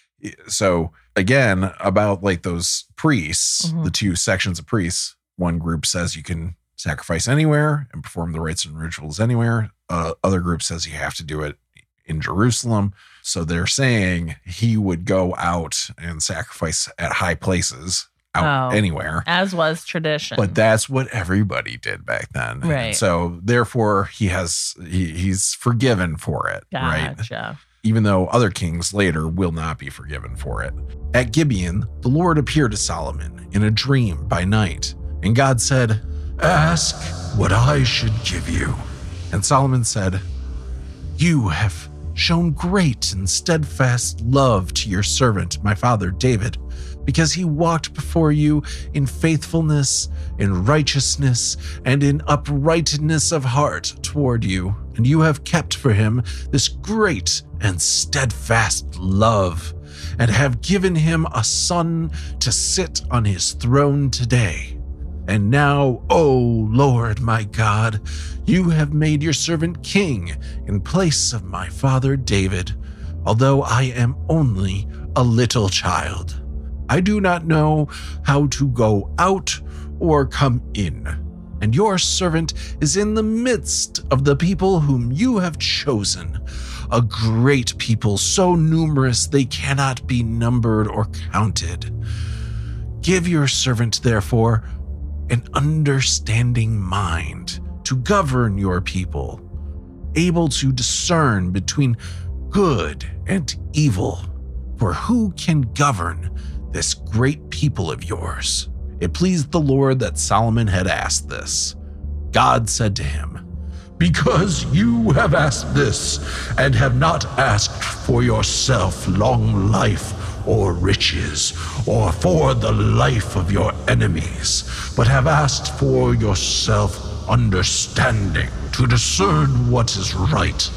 so again, about like those priests, Mhm. the two sections of priests, one group says you can sacrifice anywhere and perform the rites and rituals anywhere. Uh, other group says you have to do it in Jerusalem. So they're saying he would go out and sacrifice at high places out Oh. anywhere. As was tradition. But that's what everybody did back then. And Right. so therefore he has, he, he's forgiven for it. Right. Gotcha. Even though other kings later will not be forgiven for it. At Gibeon, the Lord appeared to Solomon in a dream by night, and God said, "Ask what I should give you." And Solomon said, "You have shown great and steadfast love to your servant, my father David, because he walked before you in faithfulness, in righteousness, and in uprightness of heart toward you. And you have kept for him this great and steadfast love, and have given him a son to sit on his throne today. And now, O Lord my God, you have made your servant king in place of my father David, although I am only a little child. I do not know how to go out or come in, and your servant is in the midst of the people whom you have chosen, a great people so numerous they cannot be numbered or counted. Give your servant, therefore, an understanding mind to govern your people, able to discern between good and evil. For who can govern this great people of yours?" It pleased the Lord that Solomon had asked this. God said to him, "Because you have asked this, and have not asked for yourself long life or riches, or for the life of your enemies, but have asked for yourself understanding to discern what is right,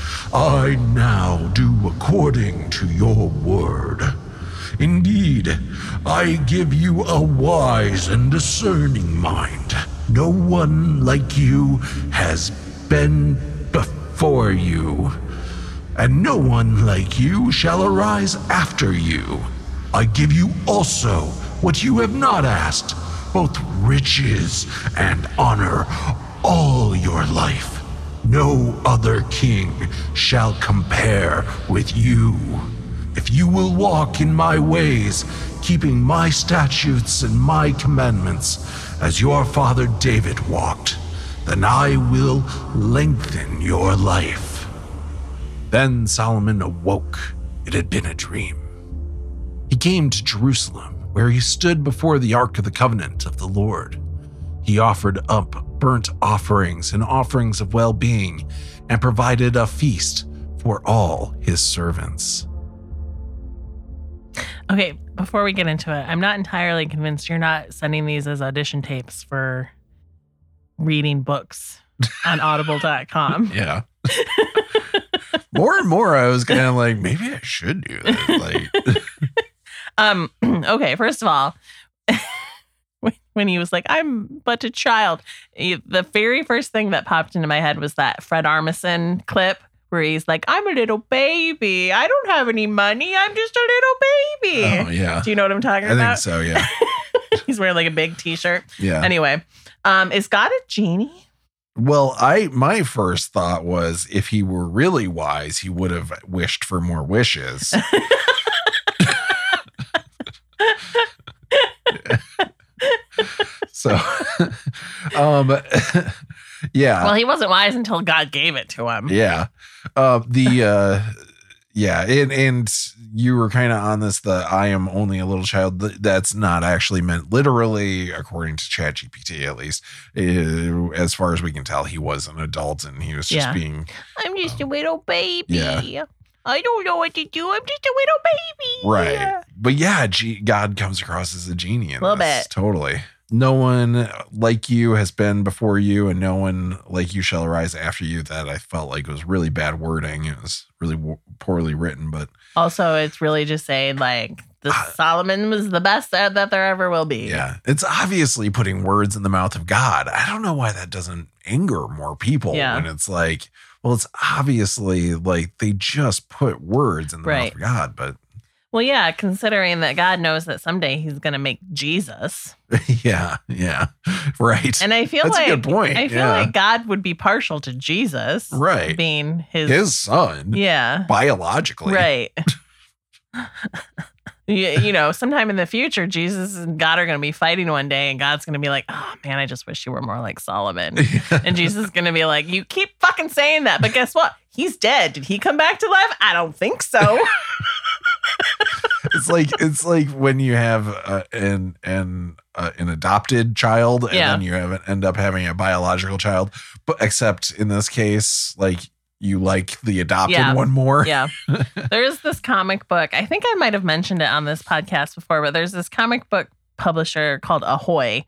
I now do according to your word. Indeed, I give you a wise and discerning mind. No one like you has been before you, and no one like you shall arise after you. I give you also what you have not asked, both riches and honor all your life. No other king shall compare with you. If you will walk in my ways, keeping my statutes and my commandments, as your father David walked, then I will lengthen your life." Then Solomon awoke. It had been a dream. He came to Jerusalem, where he stood before the Ark of the Covenant of the Lord. He offered up burnt offerings and offerings of well-being, and provided a feast for all his servants. Okay, before we get into it, I'm not entirely convinced you're not sending these as audition tapes for reading books on audible dot com. Yeah. More and more, I was kind of like, maybe I should do that. Like, Um, okay, first of all, when- when he was like, "I'm but a child," he- the very first thing that popped into my head was that Fred Armisen clip where he's like, "I'm a little baby. I don't have any money. I'm just a little baby." oh yeah, Do you know what I'm talking I think about? so. Yeah, He's wearing like a big t-shirt. yeah. Anyway, um, is God a genie? Well, I my first thought was if he were really wise, he would have wished for more wishes. So, um, yeah, Well, he wasn't wise until God gave it to him. yeah, uh, the uh, yeah, and and you were kind of on this. The I am only a little child. th- That's not actually meant literally, according to ChatGPT, at least. Uh, as far as we can tell, he was an adult and he was just Yeah. being I'm just a little baby. Yeah. I don't know what to do. I'm just a little baby. right. But yeah, G- God comes across as a genie in Little this. bit. Totally. no one like you has been before you, and no one like you shall arise after you. That I felt like was really bad wording. It was really w- poorly written, but Also, it's really just saying like the Solomon was the best that, that there ever will be. yeah, it's obviously putting words in the mouth of God. I don't know why that doesn't anger more people Yeah. when it's like, well, it's obviously like they just put words in the Right. mouth of God, but Well, yeah, considering that God knows that someday he's going to make Jesus. yeah, yeah, right. And I feel That's like a good point. I feel yeah. like God would be partial to Jesus. Right. Being his His son, Yeah. biologically. Right. you, you know, sometime in the future, Jesus and God are going to be fighting one day, and God's going to be like, oh, man, I just wish you were more like Solomon. And Jesus is going to be like, you keep fucking saying that, but guess what? He's dead. Did he come back to life? I don't think so. It's like it's like when you have uh, an an uh, an adopted child, and Yeah. then you have end up having a biological child, but except in this case, like you like the adopted Yeah. one more. Yeah. There's this comic book. I think I might have mentioned it on this podcast before, but there's this comic book publisher called Ahoy.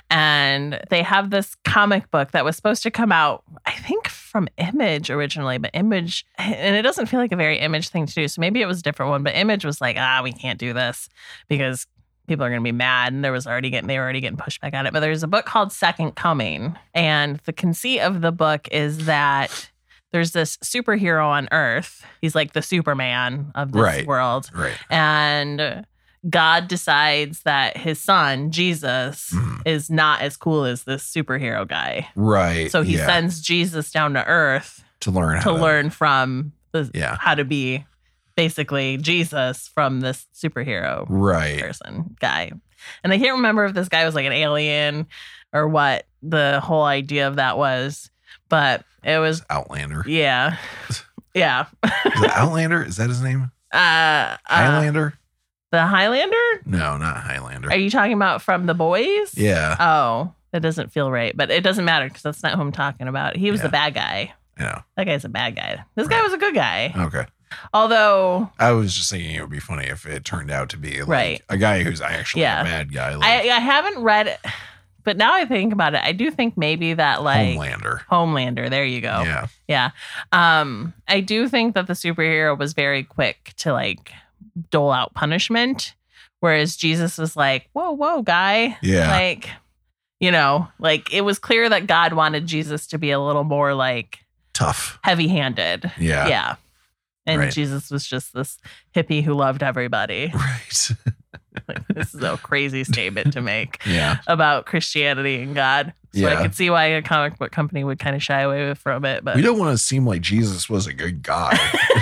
And they have this comic book that was supposed to come out, I think, from Image originally, but Image, and it doesn't feel like a very Image thing to do. So maybe it was a different one, but Image was like, ah, we can't do this because people are going to be mad. And there was already getting, they were already getting pushback on it. But there's a book called Second Coming. And the conceit of the book is that there's this superhero on Earth. He's like the Superman of this Right. world. Right. And God decides that his son, Jesus, Mhm. is not as cool as this superhero guy. Right. So he yeah. sends Jesus down to Earth to learn to how learn from the, Yeah. how to be basically Jesus from this superhero Right. person guy. And I can't remember if this guy was like an alien or what the whole idea of that was, but it was, Outlander. yeah. Yeah. Is it Outlander? Is that his name? Uh, uh, Highlander? the Highlander? No, not Highlander. Are you talking about from The Boys? yeah. Oh, that doesn't feel right, but it doesn't matter because that's not who I'm talking about. He was Yeah. the bad guy. I know. That guy's a bad guy. This guy Right. was a good guy. Okay. Although, I was just thinking it would be funny if it turned out to be like Right. a guy who's actually Yeah. a bad guy, like I, I haven't read it, but now I think about it, I do think maybe that like Homelander. Homelander. There you go. Yeah. Yeah. Um, I do think that the superhero was very quick to like dole out punishment, whereas Jesus was like, whoa, whoa, guy. Yeah. Like, you know, like it was clear that God wanted Jesus to be a little more like Tough. heavy handed. Yeah. Yeah. And Right. Jesus was just this hippie who loved everybody. Right. Like, this is a crazy statement to make Yeah. about Christianity and God. So Yeah. I could see why a comic book company would kind of shy away from it. But We don't want to seem like Jesus was a good guy.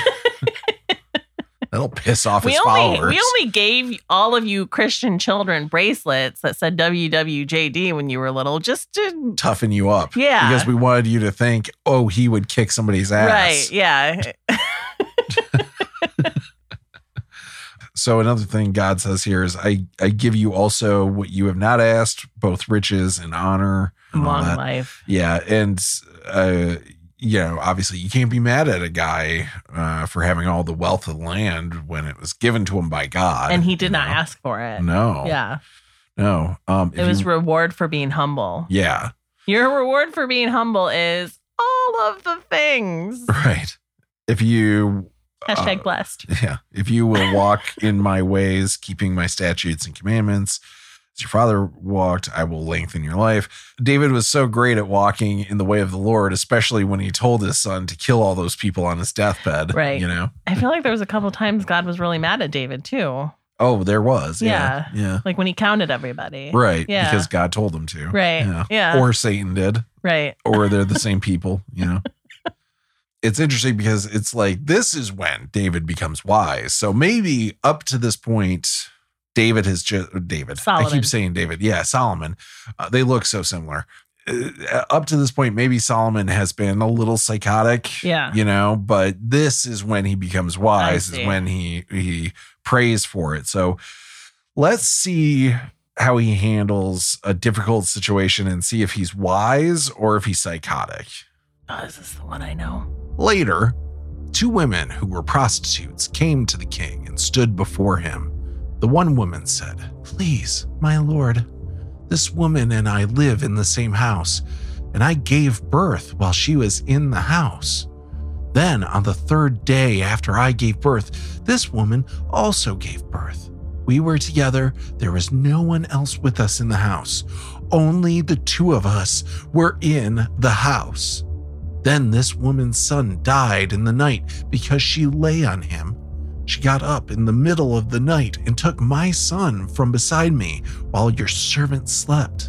That'll piss off we his only followers. we only gave all of you Christian children bracelets that said W W J D when you were little, just to toughen you up. Yeah. Because we wanted you to think, oh, he would kick somebody's ass. right, yeah, So another thing God says here is, I, I give you also what you have not asked, both riches and honor. And all long that. life. Yeah. And, uh, you know, obviously you can't be mad at a guy uh, for having all the wealth of land when it was given to him by God. And he did you not know? ask for it. No. Yeah, No. Um, if it was you- reward for being humble. yeah. Your reward for being humble is all of the things. Right. If you Hashtag uh, blessed. Yeah. If you will walk in my ways, keeping my statutes and commandments, as your father walked, I will lengthen your life. David was so great at walking in the way of the Lord, especially when he told his son to kill all those people on his deathbed. Right. You know? I feel like there was a couple times God was really mad at David too. Oh, there was. Yeah. Yeah. Like when he counted everybody. Right. Yeah. Because God told him to. Right. Yeah. Yeah. Or Satan did. Right. Or they're the same people, you know? It's interesting because it's like, this is when David becomes wise. So maybe up to this point, David has just, David, I Solomon. keep saying David. Yeah, Solomon. Uh, they look so similar. Uh, up to this point, maybe Solomon has been a little psychotic, Yeah. you know, but this is when he becomes wise, I see. is when he, he prays for it. So let's see how he handles a difficult situation and see if he's wise or if he's psychotic. Oh, is this the one I know? Later, two women who were prostitutes came to the king and stood before him. The one woman said, "Please, my lord, This woman and I live in the same house, and I gave birth while she was in the house. Then, on the third day after I gave birth, this woman also gave birth. We were together. There was no one else with us in the house. Only the two of us were in the house. Then this woman's son died in the night because she lay on him. She got up in the middle of the night and took my son from beside me while your servant slept.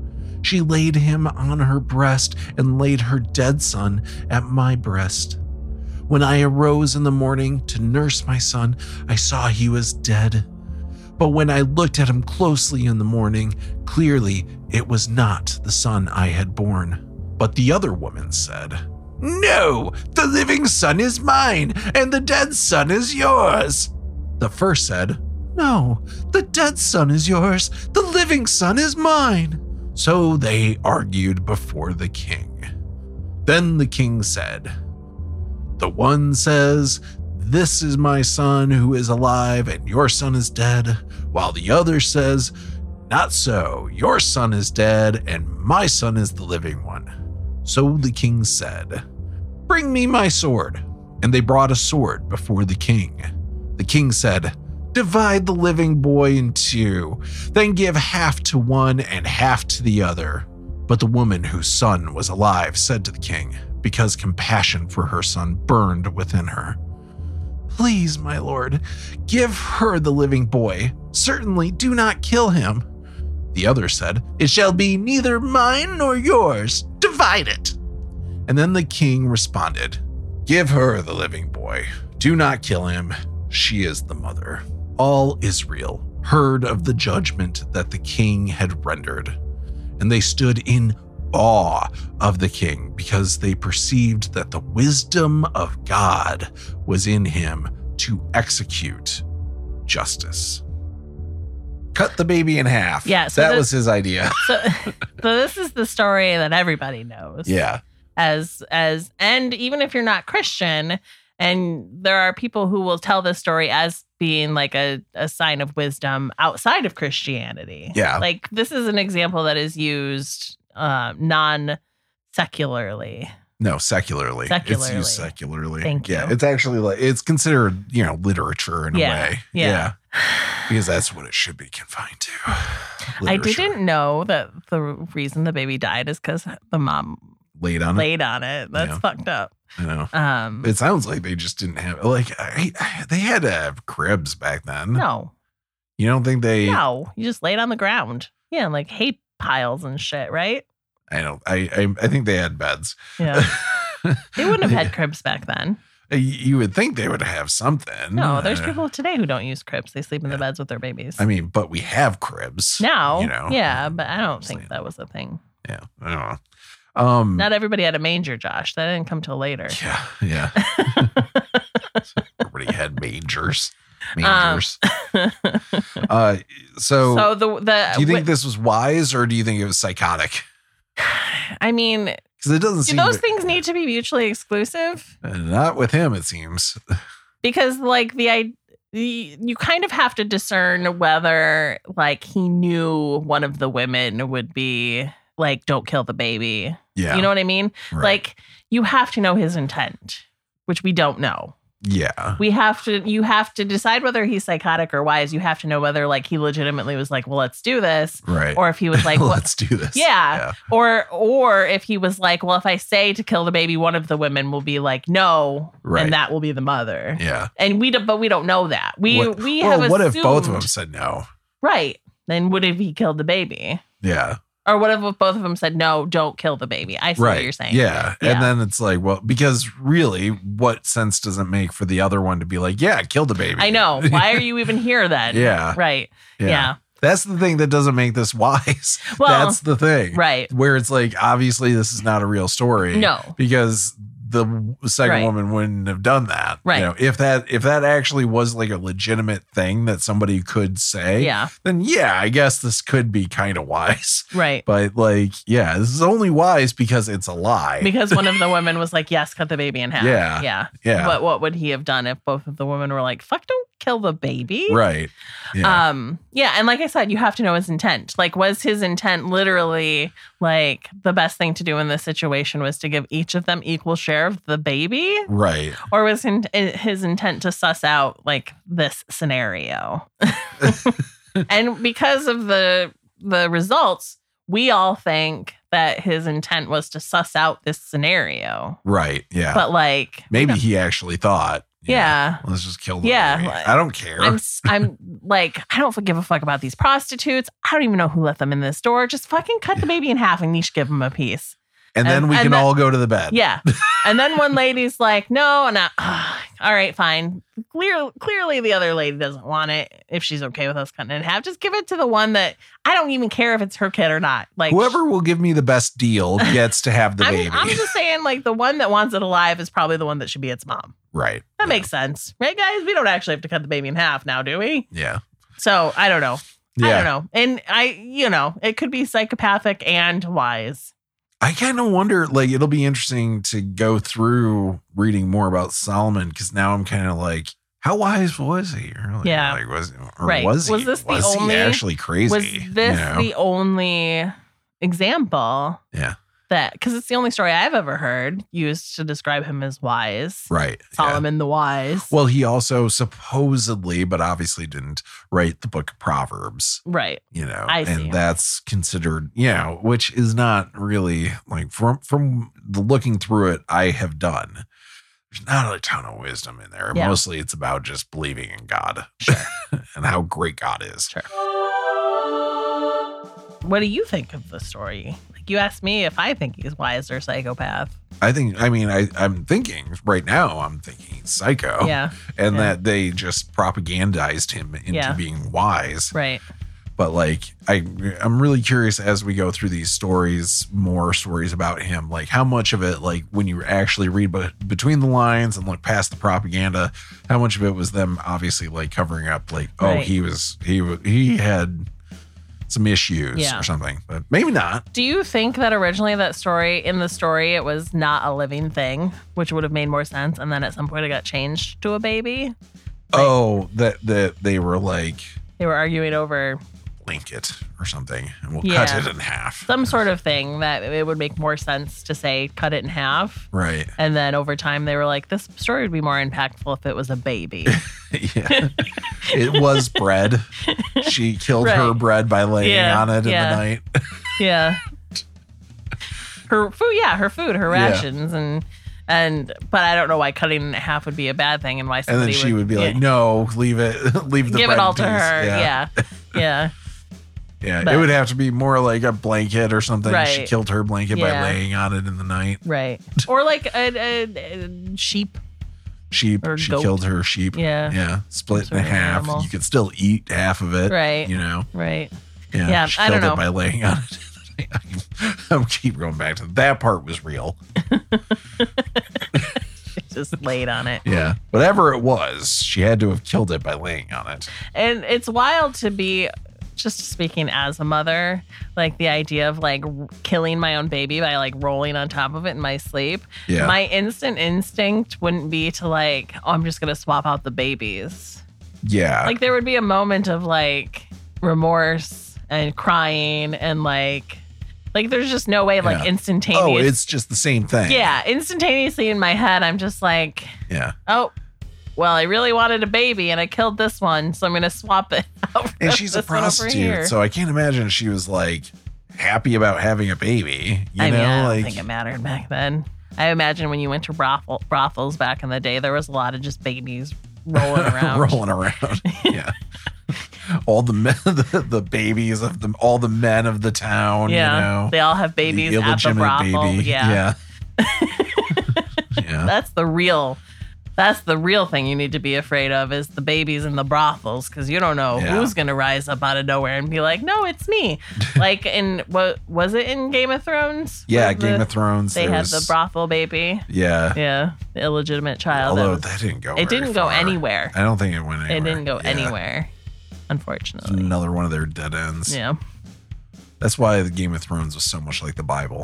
She laid him on her breast and laid her dead son at my breast. When I arose in the morning to nurse my son, I saw he was dead. But when I looked at him closely in the morning, clearly it was not the son I had borne. But the other woman said, No, the living son is mine, and the dead son is yours. The first said, No, the dead son is yours, the living son is mine. So they argued before the king. Then the king said, The one says, This is my son who is alive, and your son is dead, while the other says, Not so, your son is dead, and my son is the living one. So the king said, Bring me my sword. And they brought a sword before the king. The king said, Divide the living boy in two, then give half to one and half to the other. But the woman whose son was alive said to the king, because compassion for her son burned within her, Please, my lord, give her the living boy. Certainly do not kill him. The other said, It shall be neither mine nor yours. Divide it. And then the king responded, Give her the living boy. Do not kill him. She is the mother. All Israel heard of the judgment that the king had rendered, and they stood in awe of the king because they perceived that the wisdom of God was in him to execute justice. Cut the baby in half. Yeah, so that this- was his idea. So, so this is the story that everybody knows. Yeah. As as and even if you're not Christian, and there are people who will tell this story as being like a, a sign of wisdom outside of Christianity. Yeah. Like this is an example that is used uh, non-secularly. No, secularly. Secularly. It's used secularly. Thank Yeah, you. it's actually like it's considered, you know, literature in Yeah, a way. yeah. Because that's what it should be confined to. I Literature. didn't know that the reason the baby died is because the mom laid on it. laid on it. That's Yeah. fucked up. You know. Um, It sounds like they just didn't have like I, I- they had to have cribs back then. no, You don't think they? no, you just laid on the ground. Yeah, like hay piles and shit, right? I don't. I, I I think they had beds. Yeah. They wouldn't have had cribs back then. You- You would think they would have something. No, there's Uh, people today who don't use cribs. They sleep in the beds with their babies. I mean, but we have cribs now, You know. yeah, but I don't think Saying. that was a thing. Yeah. I don't know. Um. Not everybody had a manger, Josh. That didn't come till later. Yeah. Yeah. Everybody had mangers. Um, Mangers. uh. So. so the the do you think wi- this was wise, or do you think it was psychotic? I mean, Because it doesn't do seem those to- things need to be mutually exclusive? uh, not with him. It seems. Because like the I the- you kind of have to discern whether like he knew one of the women would be like, don't kill the baby. Yeah. You know what I mean? right. Like you have to know his intent, which we don't know. Yeah. We have to, you have to decide whether he's psychotic or wise. You have to know whether like he legitimately was like, well, let's do this. Right. Or if he was like, what? let's do this. Yeah. Or, or if he was like, well, if I say to kill the baby, one of the women will be like, no. Right. And that will be the mother. Yeah. And we don't, but we don't know that. We, What- we well, have what if both of assumed- them said no? Right. Then what if he killed the baby? Yeah. Or what if both of them said, no, don't kill the baby? I see Right. what you're saying. Yeah. Yeah. And then it's like, well, because really, what sense does it make for the other one to be like, yeah, kill the baby? I know. Why are you even here then? Yeah. Right. Yeah. Yeah. That's the thing that doesn't make this wise. Well, That's the thing. right. Where it's like, obviously, this is not a real story. No. Because the second Right. woman wouldn't have done that. Right. You know, if that if that actually was like a legitimate thing that somebody could say, Yeah. then yeah, I guess this could be kind of wise. Right. But like, yeah, this is only wise because it's a lie. Because one of the women was like, yes, cut the baby in half. Yeah. Yeah. yeah. But what would he have done if both of the women were like, fuck, don't kill the baby. Right. Yeah. Um, yeah, and like I said, you have to know his intent. Like, was his intent literally like the best thing to do in this situation was to give each of them equal share of the baby? Right. Or was in, his intent to suss out like this scenario? And because of the the results, we all think that his intent was to suss out this scenario. Right. Yeah. But like maybe he actually thought, yeah, know, let's just kill the yeah, baby. like, I don't care. I'm I'm like, I don't give a fuck about these prostitutes. I don't even know who let them in this door. Just fucking cut the baby in half and each give them a piece. And, and then we and can then, all go to the bed. Yeah. And then one lady's like, no, and I, uh, all right, fine. Clear, clearly the other lady doesn't want it. If she's okay with us cutting it in half, just give it to the one that I don't even care if it's her kid or not. Like whoever will give me the best deal gets to have the I'm, baby. I'm just saying, like, the one that wants it alive is probably the one that should be its mom. Right. That yeah. makes sense. Right, guys? We don't actually have to cut the baby in half now, do we? Yeah. So I don't know. Yeah. I don't know. And I, you know, it could be psychopathic and wise. I kind of wonder, like, it'll be interesting to go through reading more about Solomon because now I'm kind of like, how wise was he? Or like, Yeah. Like, was, or Right. was he? Was this the was only- he actually crazy? Was this you know? the only example Yeah. that, because it's the only story I've ever heard used to describe him as wise? Right. Solomon the Wise. Well, he also supposedly, but obviously didn't write the book of Proverbs, Right. you know, I see. and that's considered, you know, which is not really like from, from the looking through it I have done. There's not a ton of wisdom in there. Yeah. Mostly it's about just believing in God Sure. and how great God is. Sure. What do you think of the story? Like, you asked me if I think he's wise or psychopath. I think, I mean, I, I'm thinking right now, I'm thinking he's psycho. Yeah. And yeah. that they just propagandized him into Yeah. being wise. Right. But like, I, I'm really curious as we go through these stories, more stories about him, like how much of it, like when you actually read be- between the lines and look past the propaganda, how much of it was them obviously like covering up, like, oh, Right. he was, he was, he had some issues Yeah. or something, but maybe not. Do you think that originally that story, in the story, it was not a living thing, which would have made more sense, and then at some point it got changed to a baby? Oh, that, that they were like, They were arguing over link it or something and we'll Yeah. cut it in half. some sort of thing that it would make more sense to say cut it in half. Right. And then over time they were like, this story would be more impactful if it was a baby. Yeah. It was bread. She killed Right. her bread by laying Yeah, on it in yeah. the night. Yeah. Her food, yeah, her food, her Yeah. rations, and and but I don't know why cutting it in half would be a bad thing, and why And somebody then she would be yeah, like, no, leave it. Leave the give bread it all in to peace. her. Yeah. Yeah, yeah, Yeah. But- It would have to be more like a blanket or something. She Right. killed her blanket by Yeah. laying on it in the night. right. Or like a, a, a sheep. Sheep. Or She goat. killed her sheep. Yeah. Yeah. Split Some in sort of half. animal. You could still eat half of it. Right. You know? Right. Yeah. Yeah, She I killed don't it know. by laying on it. I'll keep going back to that part was real. Just laid on it. Yeah. Whatever it was, she had to have killed it by laying on it. And it's wild to be, just speaking as a mother, like the idea of like r- killing my own baby by like rolling on top of it in my sleep. Yeah. My instant instinct wouldn't be to like, oh, I'm just going to swap out the babies. Yeah. Like there would be a moment of like remorse and crying and like, like there's just no way, like Yeah. instantaneous. oh, it's just the same thing. yeah, instantaneously in my head, I'm just like, Yeah. oh, well, I really wanted a baby and I killed this one, so I'm going to swap it out. And for she's a this one over prostitute, here. so I can't imagine she was like happy about having a baby. You I know, mean, I don't like think it mattered back then. I imagine when you went to brothel, brothels back in the day, there was a lot of just babies rolling around. rolling around. Yeah. All the men, the, the babies of the all the men of the town. Yeah, You know, they all have babies the at the illegitimate brothel. baby. Yeah. Yeah. Yeah. That's the real. That's the real thing you need to be afraid of is the babies in the brothels, because you don't know Yeah. who's gonna rise up out of nowhere and be like, "No, it's me." Like in what was it in Game of Thrones? Yeah, With Game the- of Thrones. They there had was, the brothel baby. Yeah. Yeah, the illegitimate child. Although that was- that didn't go. it very didn't go far. anywhere. I don't think it went anywhere. It didn't go Yeah. anywhere, unfortunately. Another one of their dead ends. Yeah. That's why the Game of Thrones was so much like the Bible.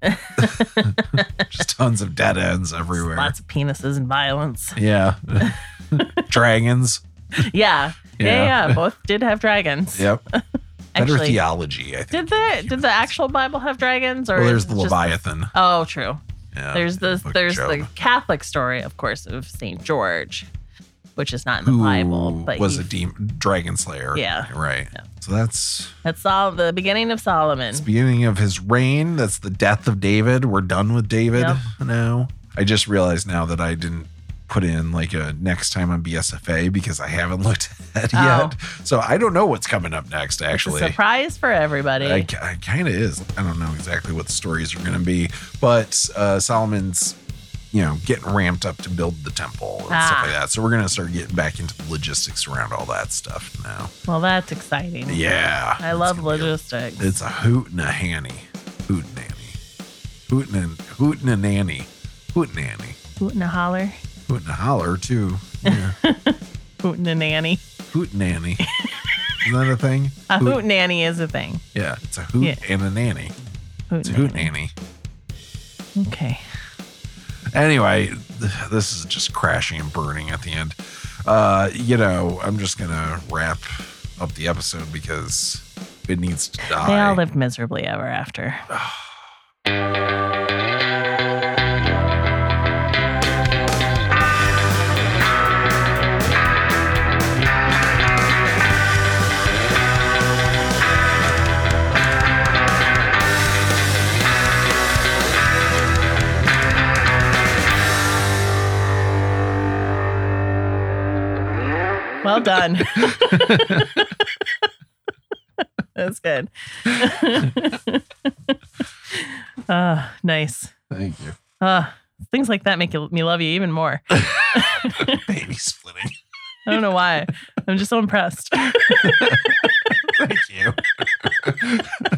Just tons of dead ends everywhere. Lots of penises and violence. Yeah. Dragons. Yeah. yeah, Yeah. yeah, Both did have dragons. Yep. Better Actually, theology, I think. did the did the actual Bible have dragons? Or Well, there's is the it just- Leviathan. Oh, true. Yeah, There's in the Book of there's Job. the Catholic story, of course, of Saint George, which is not in the Who Bible, but was he- a demon, dragon slayer. Yeah. Right. Yeah. So that's that's all the beginning of Solomon. it's the beginning of his reign. That's the death of David. We're done with David Yep. now. I just realized now that I didn't put in like a next time on B S F A because I haven't looked at it Oh. yet. So I don't know what's coming up next, It's a actually. surprise for everybody. I, I kind of is. I don't know exactly what the stories are going to be, but uh, Solomon's, you know, getting ramped up to build the temple and Ah. stuff like that. So we're going to start getting back into the logistics around all that stuff now. Well, that's exciting. Yeah. I It's love gonna be a- logistics. It's a hoot and a hanny. Hoot and nanny. Hoot and, hoot and a nanny. Hoot and nanny. Hoot and a holler. Hoot and a holler, too. Yeah. Hoot and a nanny. Hoot nanny. Isn't that a thing? A hoot nanny is a thing. Yeah. It's a hoot Yeah. and a nanny. Hoot It's a hoot nanny. Okay. Anyway, th- this is just crashing and burning at the end. Uh, you know, I'm just going to wrap up the episode because it needs to die. They all lived miserably ever after. Well done. That's good. uh, nice. Thank you. Uh, things like that make you- me love you even more. Baby splitting. I don't know why. I'm just so impressed. Thank you.